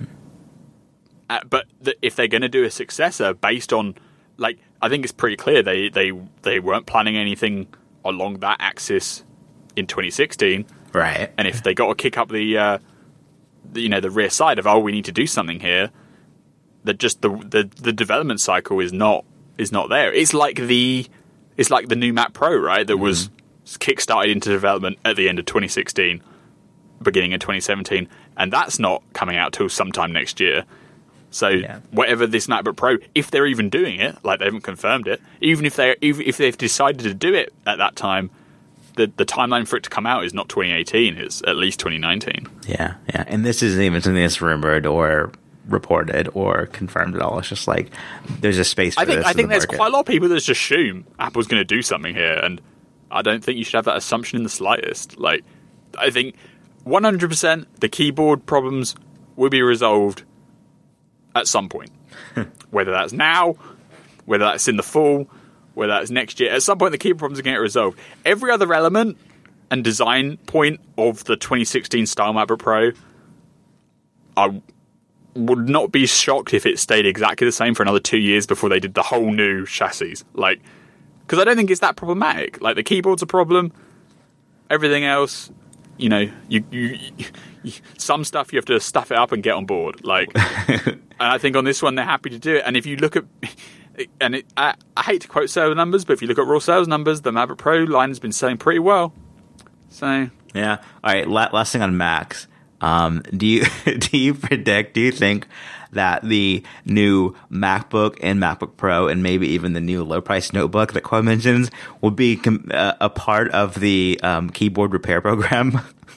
But if they're going to do a successor based on, like, I think it's pretty clear they weren't planning anything along that axis in 2016, right? And if they got to kick up the rear side of, we need to do something here, that just the development cycle is not there. It's like the new Mac Pro, right? That was kickstarted into development at the end of 2016, beginning of 2017, and that's not coming out till sometime next year. So whatever this MacBook Pro, if they're even doing it, like they haven't confirmed it, even if they've decided to do it at that time, the timeline for it to come out is not 2018; it's at least 2019. Yeah. And this isn't even something that's rumored or reported or confirmed at all. It's just like there's a space for this. I think there's quite a lot of people that just assume Apple's going to do something here, and I don't think you should have that assumption in the slightest. Like, I think 100% the keyboard problems will be resolved at some point. Whether that's now, whether that's in the fall, whether that's next year, at some point the keyboard problems are going to get resolved. Every other element and design point of the 2016 style MacBook Pro, I would not be shocked if it stayed exactly the same for another 2 years before they did the whole new chassis. Like, because I don't think it's that problematic. Like, the keyboard's a problem. Everything else, you some stuff you have to stuff it up and get on board. Like, and I think on this one they're happy to do it. And if you look at, I hate to quote sales numbers, but if you look at raw sales numbers, the MacBook Pro line has been selling pretty well. So yeah. All right. Last thing on Macs. Do you think that the new MacBook and MacBook Pro and maybe even the new low price notebook that Quo mentions will be a part of the keyboard repair program?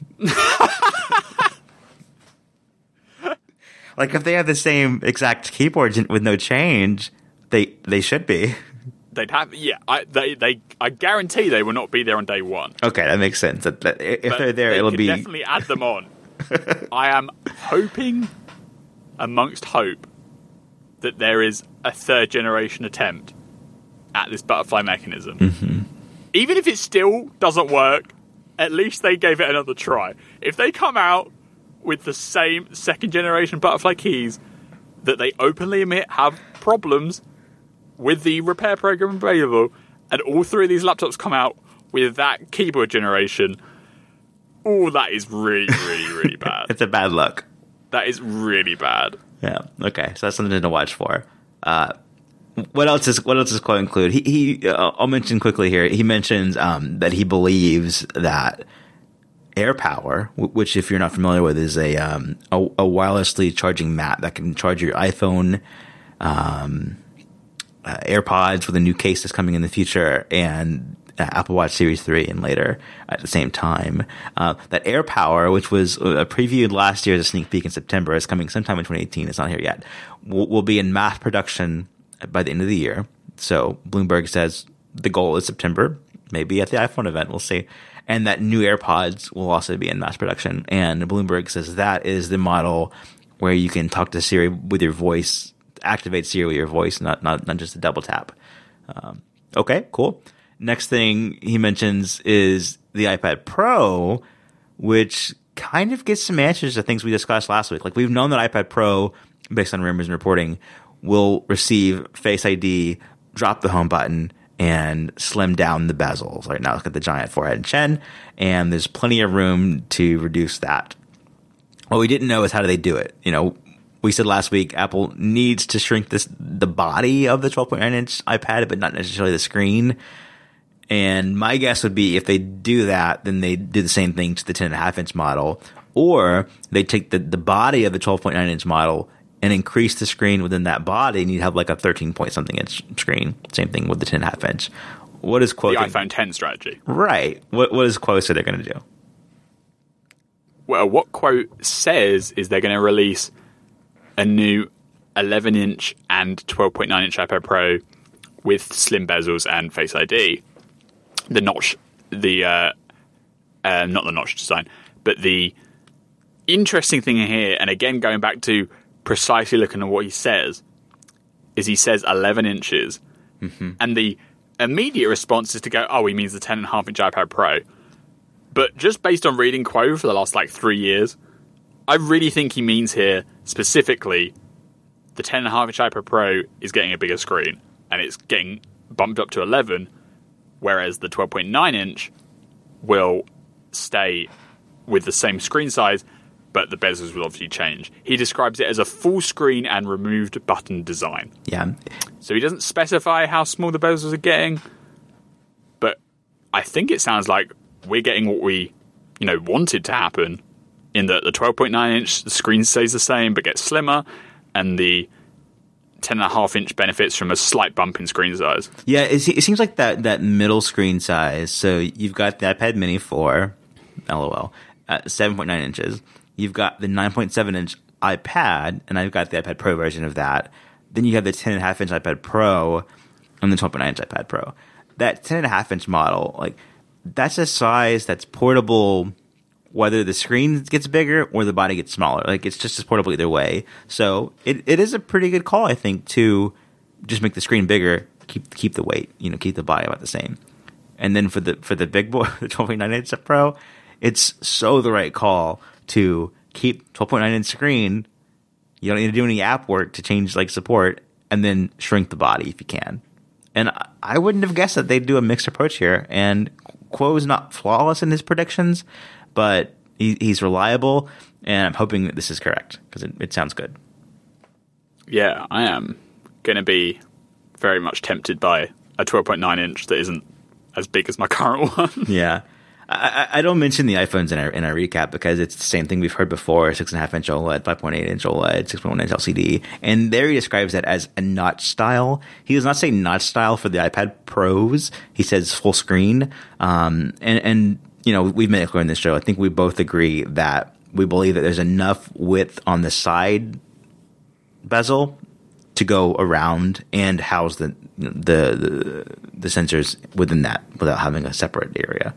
Like, if they have the same exact keyboards with no change, they should be. They'd have, yeah. I guarantee they will not be there on day one. Okay, that makes sense. If they're there, it'll be definitely add them on. I am hoping, amongst hope, that there is a third generation attempt at this butterfly mechanism. Mm-hmm. Even if it still doesn't work, at least they gave it another try. If they come out with the same second generation butterfly keys that they openly admit have problems with the repair program available, and all three of these laptops come out with that keyboard generation, that is really, really, really bad. It's a bad look. That is really bad. Yeah. Okay. So that's something to watch for. What else does Quo include? He I'll mention quickly here. He mentions that he believes that AirPower, which, if you're not familiar with, is a wirelessly charging mat that can charge your iPhone, AirPods with a new case that's coming in the future, and Apple Watch Series 3 and later at the same time. That AirPower, which was previewed last year as a sneak peek in September, is coming sometime in 2018. It's not here yet. Will be in mass production by the end of the year. So Bloomberg says the goal is September, maybe at the iPhone event. We'll see. And that new AirPods will also be in mass production. And Bloomberg says that is the model where you can talk to Siri with your voice, activate Siri with your voice, not just a double tap. Okay, cool. Next thing he mentions is the iPad Pro, which kind of gets some answers to things we discussed last week. Like, we've known that iPad Pro, based on rumors and reporting, will receive Face ID, drop the home button, and slim down the bezels. Right now it's got the giant forehead and chin, and there's plenty of room to reduce that. What we didn't know is how do they do it. We said last week Apple needs to shrink the body of the 12.9-inch iPad, but not necessarily the screen. And my guess would be if they do that, then they do the same thing to the 10.5-inch model, or they take the body of the 12.9-inch model and increase the screen within that body, and you'd have like a 13-point-something-inch screen. Same thing with the 10.5-inch. What is Quo? The iPhone 10 strategy. Right. What is Quo say they're going to do? Well, what Quo says is they're going to release a new 11-inch and 12.9-inch iPad Pro with slim bezels and Face ID. The notch, not the notch design, but the interesting thing here, and again going back to precisely looking at what he says, is he says 11 inches. Mm-hmm. And the immediate response is to go, oh, he means the 10.5-inch iPad Pro. But just based on reading Quo for the last 3 years, I really think he means here specifically the 10.5-inch iPad Pro is getting a bigger screen and it's getting bumped up to 11, whereas the 12.9-inch will stay with the same screen size, but the bezels will obviously change. He describes it as a full screen and removed button design. Yeah. So he doesn't specify how small the bezels are getting, but I think it sounds like we're getting what we, wanted to happen, in that the 12.9-inch, the screen stays the same but gets slimmer, and the 10.5-inch benefits from a slight bump in screen size. Yeah, it seems like that middle screen size. So you've got the iPad Mini 4, LOL, at 7.9 inches. You've got the 9.7-inch iPad, and I've got the iPad Pro version of that. Then you have the 10.5-inch iPad Pro and the 12.9-inch iPad Pro. That 10.5-inch model, that's a size that's portable, whether the screen gets bigger or the body gets smaller. It's just as portable either way. So it is a pretty good call, I think, to just make the screen bigger, keep the weight, keep the body about the same. And then for the big boy, the 12.9-inch Pro, it's so the right call to keep 12.9-inch screen. You don't need to do any app work to change support, and then shrink the body if you can. And I wouldn't have guessed that they'd do a mixed approach here. And Quo is not flawless in his predictions, but he's reliable, and I'm hoping that this is correct because it sounds good. Yeah, I am going to be very much tempted by a 12.9-inch that isn't as big as my current one. Yeah. I don't mention the iPhones in our recap because it's the same thing we've heard before: 6.5-inch OLED, 5.8-inch OLED, 6.1-inch LCD, and there he describes that as a notch style. He does not say notch style for the iPad Pros. He says full screen. And we've made it clear in this show. I think we both agree that we believe that there's enough width on the side bezel to go around and house the sensors within that without having a separate area.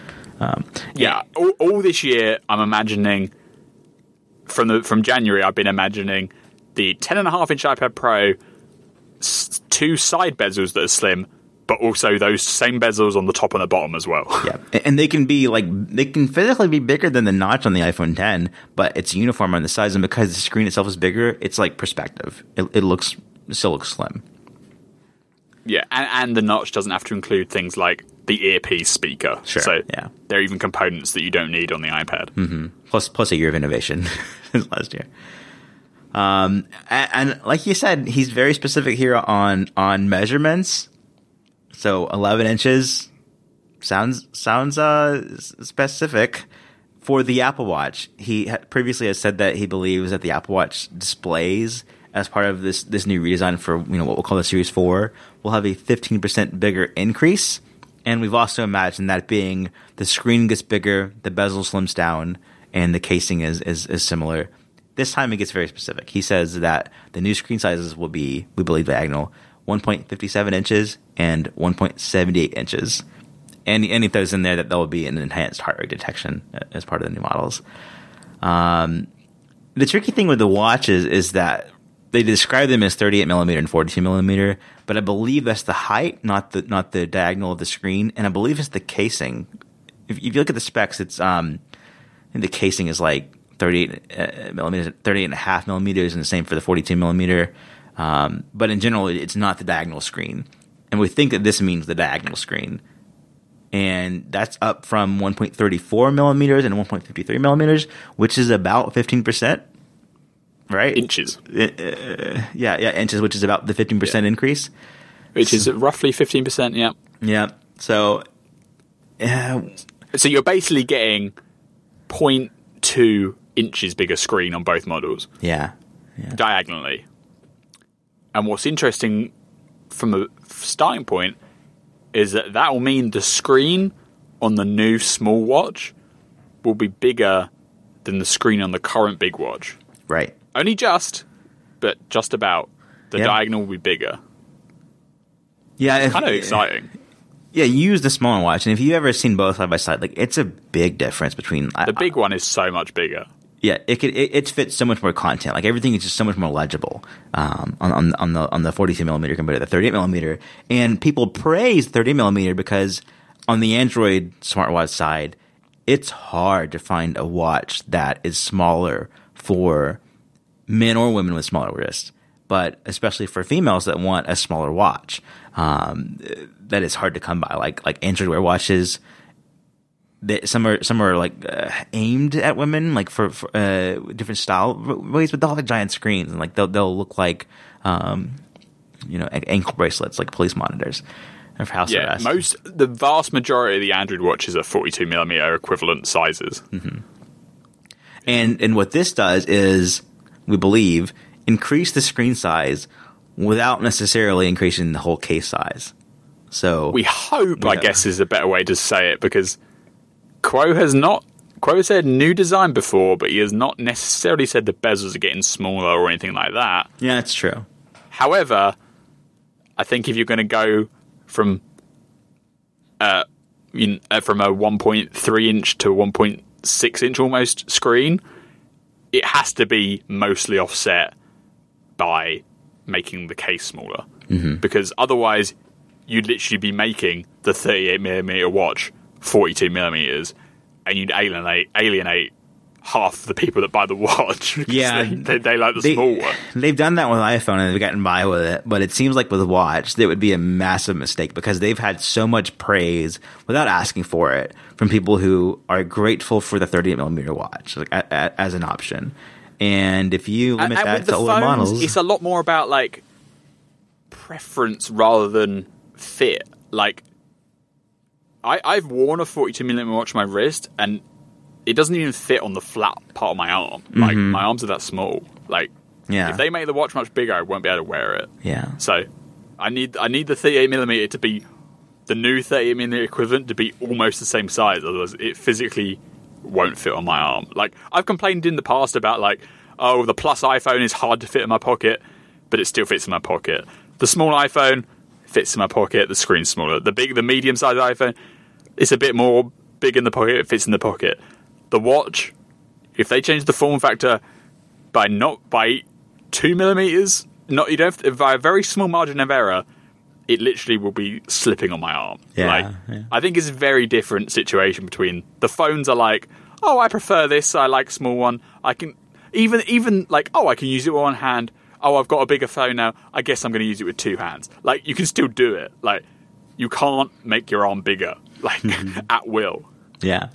All this year, I'm imagining from January, I've been imagining the 10.5-inch iPad Pro, two side bezels that are slim, but also those same bezels on the top and the bottom as well. Yeah, and they can be they can physically be bigger than the notch on the iPhone 10, but it's uniform on the size, and because the screen itself is bigger, it's perspective. It still looks slim. Yeah, and the notch doesn't have to include things like the earpiece speaker. Sure. So yeah, there are even components that you don't need on the iPad. Mm-hmm. Plus a year of innovation since last year. And like you said, he's very specific here on measurements. So 11 inches sounds specific. For the Apple Watch, he previously has said that he believes that the Apple Watch displays, as part of this new redesign for what we'll call the Series 4, will have a 15% bigger increase And we've also imagined that being the screen gets bigger, the bezel slims down, and the casing is similar. This time it gets very specific. He says that the new screen sizes will be, we believe, diagonal, 1.57 inches and 1.78 inches. And he throws in there that there will be an enhanced heart rate detection as part of the new models. The tricky thing with the watches is that they describe them as 38 millimeter and 42 millimeter, but I believe that's the height, not the diagonal of the screen, and I believe it's the casing. If you look at the specs, it's I think the casing is like 38 millimeters, 38.5 millimeters, and the same for the 42 millimeter. But in general, it's not the diagonal screen, and we think that this means the diagonal screen, and that's up from 1.34 millimeters and 1.53 millimeters, which is about 15%. Right? Inches. Yeah, inches, which is about the 15% increase. Which is roughly 15%, yeah. Yeah. So you're basically getting 0.2 inches bigger screen on both models. Yeah. Diagonally. And what's interesting from a starting point is that will mean the screen on the new small watch will be bigger than the screen on the current big watch. Right. Only just, but just about. The diagonal will be bigger. Yeah. It's kind of exciting. Yeah, you use the small watch, and if you've ever seen both side by side, like it's a big difference between the big one is so much bigger. Yeah, it fits so much more content. Like everything is just so much more legible on the 42 millimeter compared to the 38 millimeter. And people praise 38 millimeter because on the Android smartwatch side, it's hard to find a watch that is smaller for men or women with smaller wrists, but especially for females that want a smaller watch, that is hard to come by. Like Android Wear watches, some are like aimed at women, like for different style ways, but they'll have giant screens and like they'll look like ankle bracelets, like police monitors. Or house arrest. The vast majority of the Android watches are 42 millimeter equivalent sizes. Mm-hmm. And what this does is, we believe, increase the screen size without necessarily increasing the whole case size. So we hope, I guess, is a better way to say it, because Quo said new design before, but he has not necessarily said the bezels are getting smaller or anything like that. Yeah, that's true. However, I think if you're going to go from a 1.3 inch to 1.6 inch almost screen, it has to be mostly offset by making the case smaller. Mm-hmm. Because otherwise you'd literally be making the 38mm watch 42 millimeters, and you'd alienate half the people that buy the watch. Yeah, they like the small one. They've done that with iPhone and they've gotten by with it, but it seems like with the watch, that would be a massive mistake because they've had so much praise without asking for it from people who are grateful for the 38mm watch as an option. And if you limit that to older models, it's a lot more about like preference rather than fit. Like I've worn a 42mm watch on my wrist, and it doesn't even fit on the flat part of my arm. Like, my arms are that small. Like, if they make the watch much bigger, I won't be able to wear it. Yeah. So, I need the 38mm to be the new 38mm equivalent to be almost the same size. Otherwise, it physically won't fit on my arm. Like, I've complained in the past about, like, the Plus iPhone is hard to fit in my pocket, but it still fits in my pocket. The small iPhone fits in my pocket. The screen's smaller. The medium-sized iPhone, it's a bit more big in the pocket. It fits in the pocket. The watch, if they change the form factor by 2 millimeters, by a very small margin of error, it literally will be slipping on my arm. I think it's a very different situation between the phones are like, I prefer this. I like a small one. I can even like, I can use it with one hand. I've got a bigger phone now. I guess I'm going to use it with two hands. Like, you can still do it. Like, you can't make your arm bigger, like, at will. Yeah.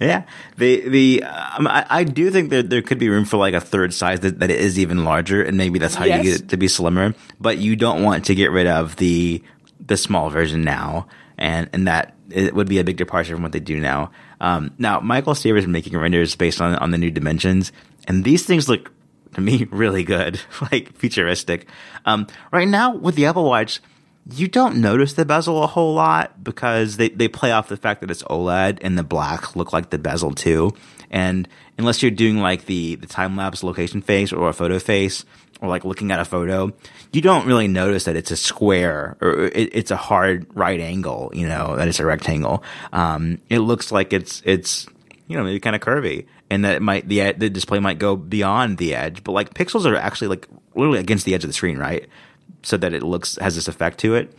I do think that there could be room for like a third size that is even larger, and maybe that's how you get it to be slimmer. But you don't want to get rid of the small version now, and that it would be a big departure from what they do now. Now, Michael Saver is making renders based on the new dimensions, and these things look to me really good, like futuristic. Right now with the Apple Watch, You don't notice the bezel a whole lot because they play off the fact that it's OLED and the black look like the bezel too. And unless you're doing like the time-lapse location face or a photo face or like looking at a photo, you don't really notice that it's a square or it's a hard right angle, that it's a rectangle. It looks like it's maybe kind of curvy, and that the display might go beyond the edge, but like pixels are actually like literally against the edge of the screen, right? So that it has this effect to it.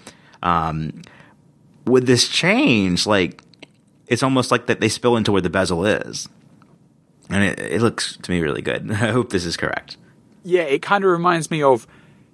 With this change, like it's almost like that they spill into where the bezel is, and it looks to me really good. I hope this is correct. Yeah, it kind of reminds me of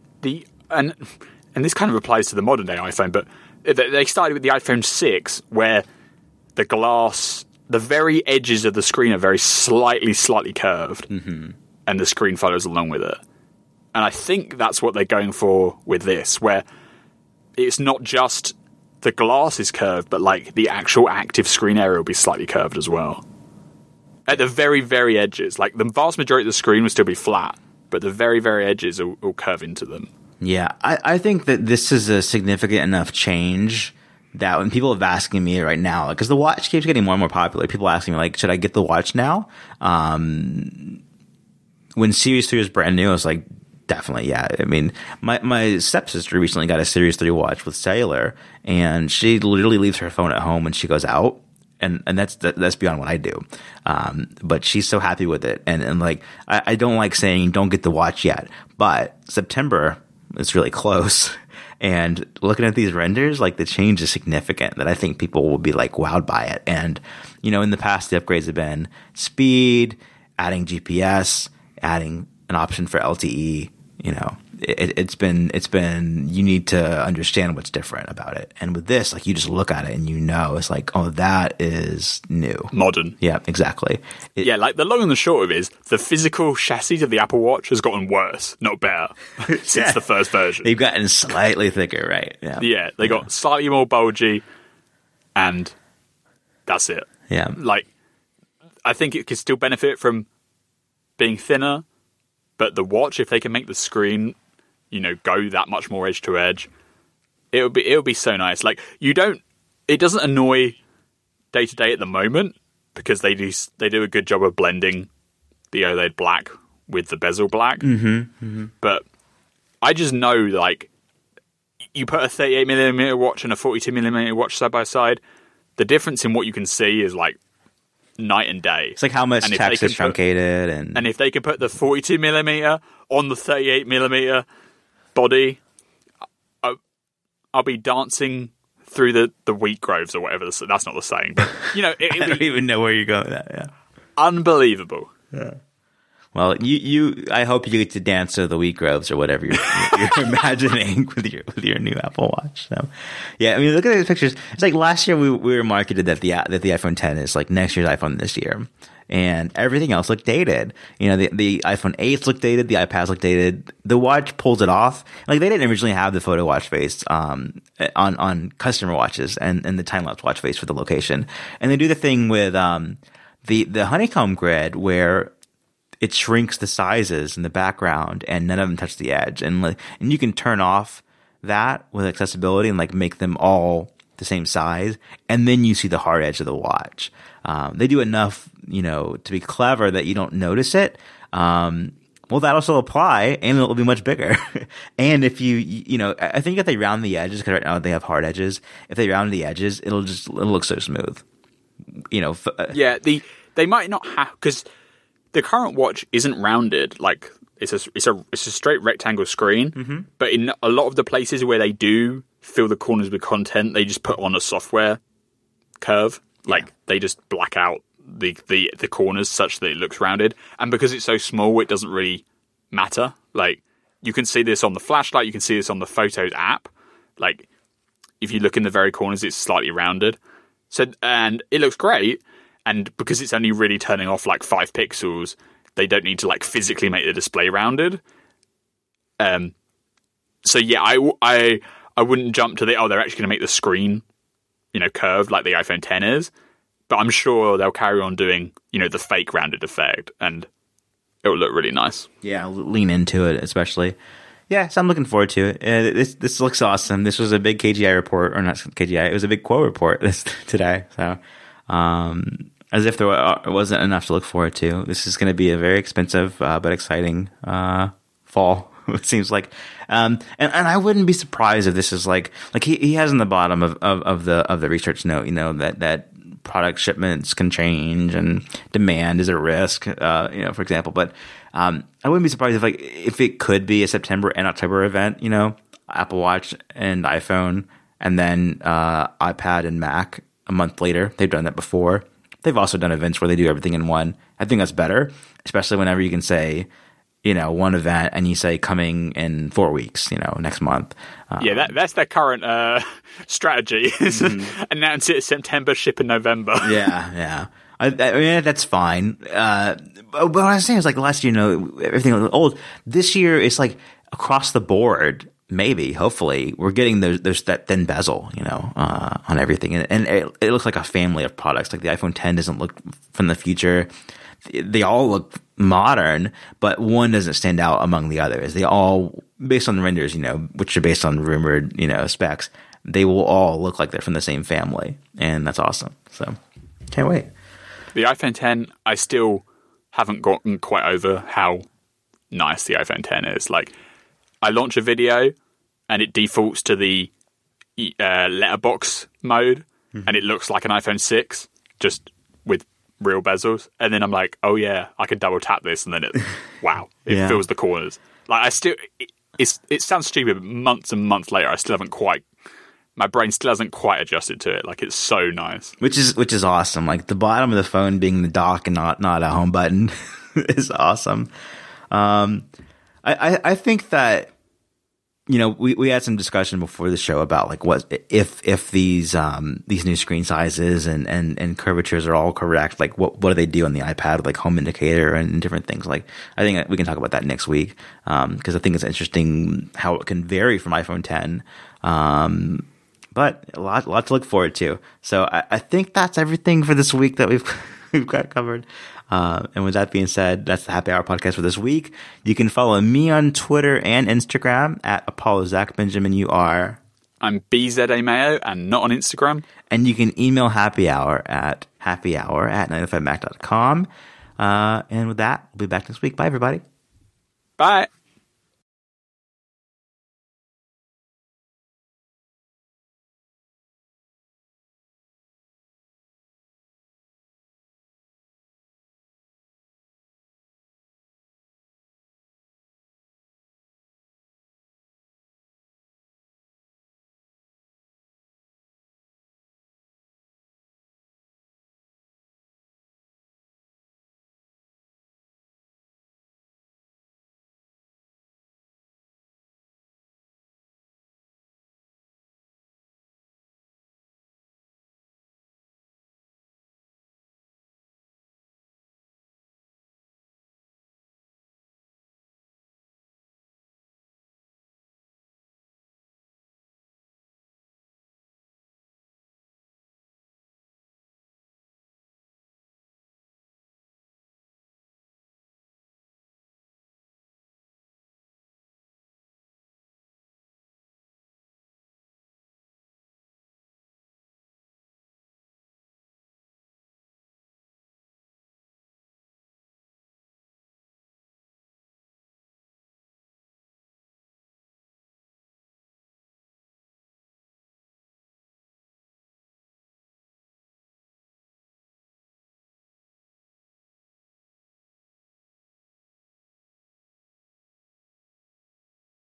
and this kind of applies to the modern day iPhone, but they started with the iPhone 6, where the glass, the very edges of the screen are very slightly curved, and the screen follows along with it. And I think that's what they're going for with this, where it's not just the glass is curved, but like the actual active screen area will be slightly curved as well. At the very, very edges. Like the vast majority of the screen will still be flat, but the very, very edges will curve into them. Yeah, I think that this is a significant enough change that when people are asking me right now, because the watch keeps getting more and more popular, people are asking me, like, should I get the watch now? When Series 3 was brand new, I was like, definitely, yeah. I mean, my stepsister recently got a Series 3 watch with cellular, and she literally leaves her phone at home when she goes out, and that's beyond what I do. But she's so happy with it, and like I don't like saying don't get the watch yet, but September is really close, and looking at these renders, like the change is significant. That I think people will be like wowed by it, and in the past the upgrades have been speed, adding GPS, adding an option for LTE. It's been you need to understand what's different about it. And with this, like you just look at it and it's like, oh, that is new. Modern. Yeah, exactly. Like the long and the short of it is the physical chassis of the Apple Watch has gotten worse, not better, since the first version. They've gotten slightly thicker, right? Yeah, they got slightly more bulgy, and that's it. Yeah. Like, I think it could still benefit from being thinner, but the watch, if they can make the screen, go that much more edge to edge, it'll be so nice. Like it doesn't annoy day to day at the moment because they do a good job of blending the OLED black with the bezel black. But I just know, like, you put a 38mm watch and a 42mm watch side by side, the difference in what you can see is like night and day. It's like how much text is truncated, and if they can put the 42mm on the 38mm body, I'll be dancing through the wheat groves or whatever. That's not the saying, but I don't even know where you're going with that. Yeah, unbelievable. Yeah. Well, I hope you get to dance to the wheat groves or whatever you're imagining with your new Apple Watch. So, yeah, I mean, look at these pictures. It's like last year we were marketed that the iPhone 10 is like next year's iPhone this year, and everything else looked dated. The iPhone 8s looked dated, the iPads looked dated. The watch pulls it off. Like they didn't originally have the photo watch face on customer watches and the time lapse watch face for the location, and they do the thing with the honeycomb grid where it shrinks the sizes in the background and none of them touch the edge. And you can turn off that with accessibility and like make them all the same size. And then you see the hard edge of the watch. They do enough, to be clever that you don't notice it. Well, that'll still apply and it'll be much bigger. And if I think if they round the edges, because right now they have hard edges, if they round the edges, it'll look so smooth. They might not have, because the current watch isn't rounded. Like it's a straight rectangle screen, but in a lot of the places where they do fill the corners with content, they just put on a software curve. Like they just black out the corners such that it looks rounded. And because it's so small, it doesn't really matter. Like you can see this on the flashlight, you can see this on the Photos app. Like if you look in the very corners, it's slightly rounded. And it looks great. And because it's only really turning off like 5 pixels, they don't need to like physically make the display rounded. So yeah, I wouldn't jump to they're actually going to make the screen, curved like the iPhone 10 is. But I'm sure they'll carry on doing, the fake rounded effect, and it will look really nice. Yeah, lean into it, especially. Yeah, so I'm looking forward to it. This looks awesome. This was a big KGI report, or not KGI. It was a big quote report today. So, as if there wasn't enough to look forward to. This is going to be a very expensive but exciting fall. It seems like, and I wouldn't be surprised if this is like he has in the bottom of the research note, that product shipments can change and demand is a risk, for example. But I wouldn't be surprised if it could be a September and October event, Apple Watch and iPhone, and then iPad and Mac a month later. They've done that before. They've also done events where they do everything in one. I think that's better, especially whenever you can say, one event and you say coming in 4 weeks, next month. That's their current strategy. Announce it in September, ship in November. Yeah. I mean, that's fine. But what I was saying is last year, everything was old. This year, it's across the board. Maybe, hopefully, we're getting that thin bezel, on everything, and it looks like a family of products. Like the iPhone 10 doesn't look from the future. They all look modern, but one doesn't stand out among the others. They all, based on the renders, which are based on rumored, specs, they will all look like they're from the same family, and that's awesome. So, can't wait. The iPhone 10, I still haven't gotten quite over how nice the iPhone 10 is. I launch a video, and it defaults to the letterbox mode, and it looks like an iPhone 6, just with real bezels. And then I'm like, oh yeah, I could double tap this, and then it fills the corners. It sounds stupid, but months and months later, I still haven't quite. My brain still hasn't quite adjusted to it. It's so nice, which is awesome. The bottom of the phone being the dock and not a home button is awesome. I think that we had some discussion before the show about what if these new screen sizes and curvatures are all correct, what do they do on the iPad with home indicator and different things. I think we can talk about that next week because I think it's interesting how it can vary from iPhone 10. But a lot to look forward to. So I think that's everything for this week that we've got covered. And with that being said, that's the Happy Hour podcast for this week. You can follow me on Twitter and Instagram at Apollo Zach Benjamin. I'm BZA Mayo and not on Instagram. And you can email Happy Hour at happyhour@905mac.com. And with that, we'll be back next week. Bye, everybody. Bye.